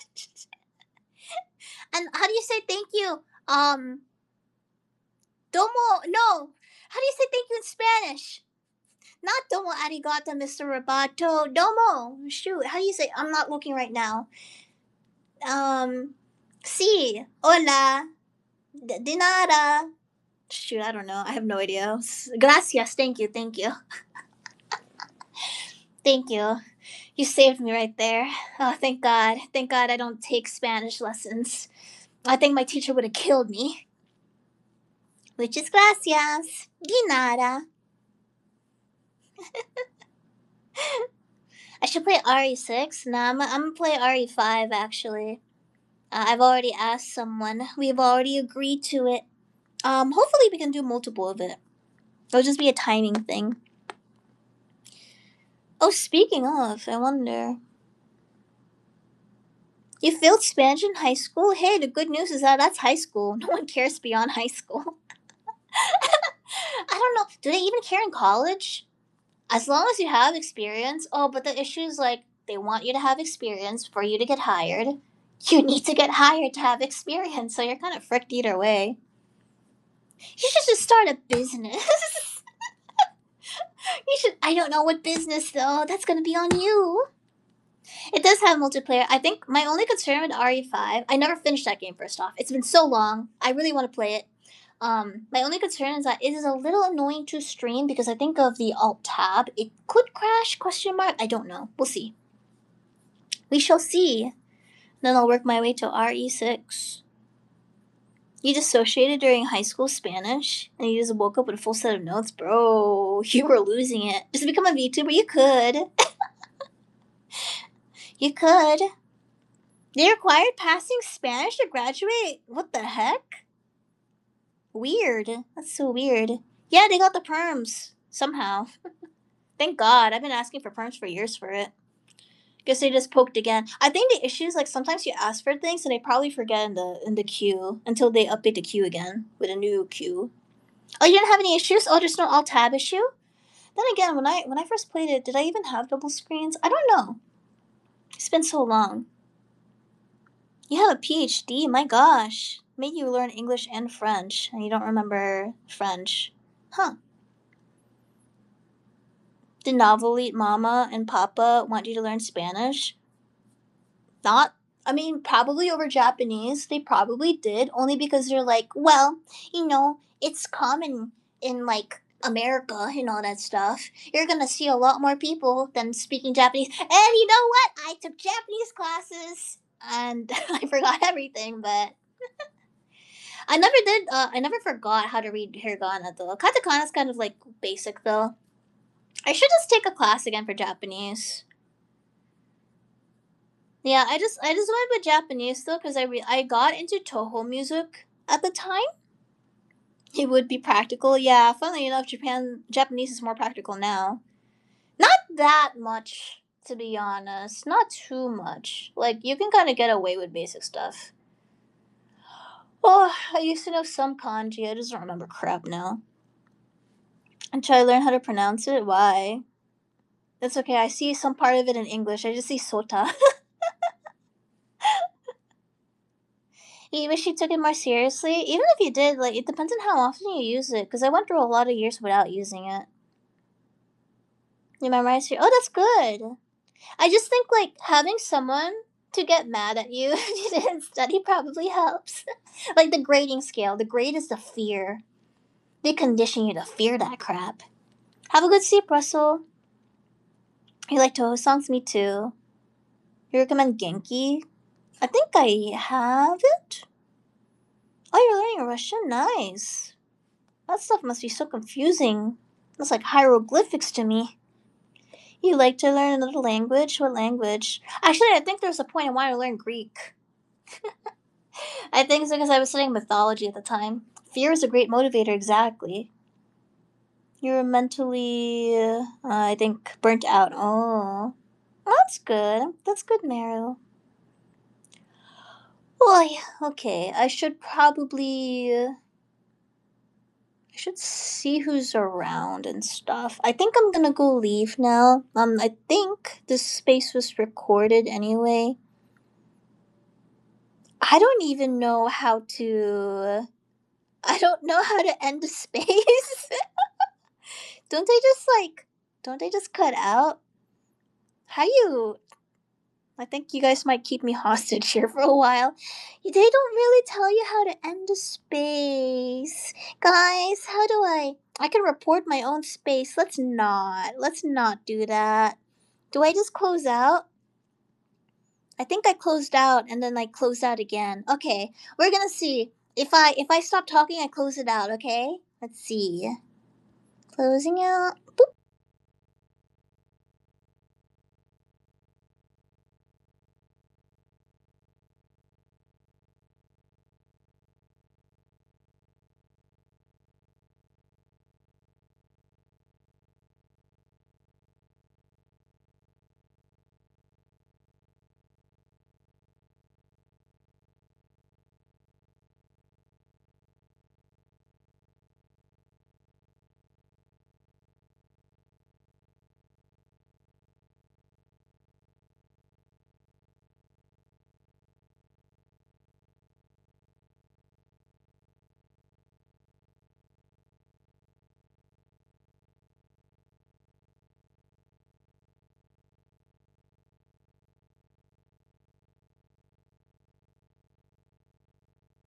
And how do you say thank you? Um, domo, no. How do you say thank you in Spanish? Not domo arigato, Mister Roboto. Domo. Shoot, how do you say? I'm not looking right now. Um, si, hola, de, de nada. Shoot, I don't know. I have no idea. Gracias, thank you, thank you. Thank you. You saved me right there. Oh, thank God. Thank God I don't take Spanish lessons. I think my teacher would have killed me. Which is gracias. De nada. I should play R E six. Nah, I'm, I'm gonna play R E five actually. Uh, I've already asked someone. We've already agreed to it. Um, hopefully we can do multiple of it. It'll just be a timing thing. Oh, speaking of, I wonder. You failed Spanish in high school? Hey, the good news is that that's high school. No one cares beyond high school. I don't know. Do they even care in college? As long as you have experience. Oh, but the issue is like they want you to have experience for you to get hired. You need to get hired to have experience, so you're kind of fricked either way. You should just start a business. You should. I don't know what business though. That's gonna be on you. It does have multiplayer. I think my only concern with R E five, I never finished that game first off. It's been so long. I really want to play it. Um, my only concern is that it is a little annoying to stream because I think of the alt tab. It could crash, question mark. I don't know. We'll see. We shall see. Then I'll work my way to R E six. You dissociated during high school Spanish and you just woke up with a full set of notes? Bro, you were losing it. Just become a VTuber? You could. You could. They required passing Spanish to graduate? What the heck? Weird. That's so weird. Yeah, they got the perms. Somehow. Thank God. I've been asking for perms for years for it. Guess they just poked again. I think the issue is like sometimes you ask for things and they probably forget in the in the queue until they update the queue again with a new queue. Oh, you didn't have any issues? Oh, there's no alt tab issue? Then again, when I when I first played it, did I even have double screens? I don't know. It's been so long. You have a PhD? My gosh. Made you learn English and French, and you don't remember French. Huh. Did Novelite Mama and Papa want you to learn Spanish? Not. I mean, probably over Japanese. They probably did, only because they're like, well, you know, it's common in like America and all that stuff. You're gonna see a lot more people than speaking Japanese. And you know what? I took Japanese classes and I forgot everything, but I never did. Uh, I never forgot how to read hiragana though. Katakana is kind of like basic though. I should just take a class again for Japanese. Yeah, I just I just went with Japanese though because I re- I got into Toho music at the time. It would be practical. Yeah, funnily enough, Japan Japanese is more practical now. Not that much to be honest. Not too much. Like, you can kind of get away with basic stuff. Oh, I used to know some kanji. I just don't remember crap now. And try to learn how to pronounce it? Why? That's okay. I see some part of it in English. I just see sota. You wish you took it more seriously? Even if you did, like, it depends on how often you use it. Because I went through a lot of years without using it. You memorize your. Oh, that's good. I just think, like, having someone to get mad at you if you didn't study probably helps. Like, the grading scale. The grade is the fear. They condition you to fear that crap. Have a good sleep, Russell. You like Toho songs? Me too. You recommend Genki? I think I have it. Oh, you're learning Russian? Nice. That stuff must be so confusing. It's like hieroglyphics to me. You like to learn another language? What language? Actually, I think there's a point I want to learn Greek. I think it's because I was studying mythology at the time. Fear is a great motivator, exactly. You're mentally, uh, I think, burnt out. Oh. That's good. That's good, Meryl. Well, okay. I should probably. Uh, I should see who's around and stuff. I think I'm gonna go leave now. Um, I think this space was recorded anyway. I don't even know how to. I don't know how to end the space. Don't they just like. Don't they just cut out? How do you. I think you guys might keep me hostage here for a while. They don't really tell you how to end a space. Guys, how do I... I can report my own space. Let's not. Let's not do that. Do I just close out? I think I closed out and then I closed out again. Okay, we're gonna see. If I if I stop talking, I close it out, okay? Let's see. Closing out.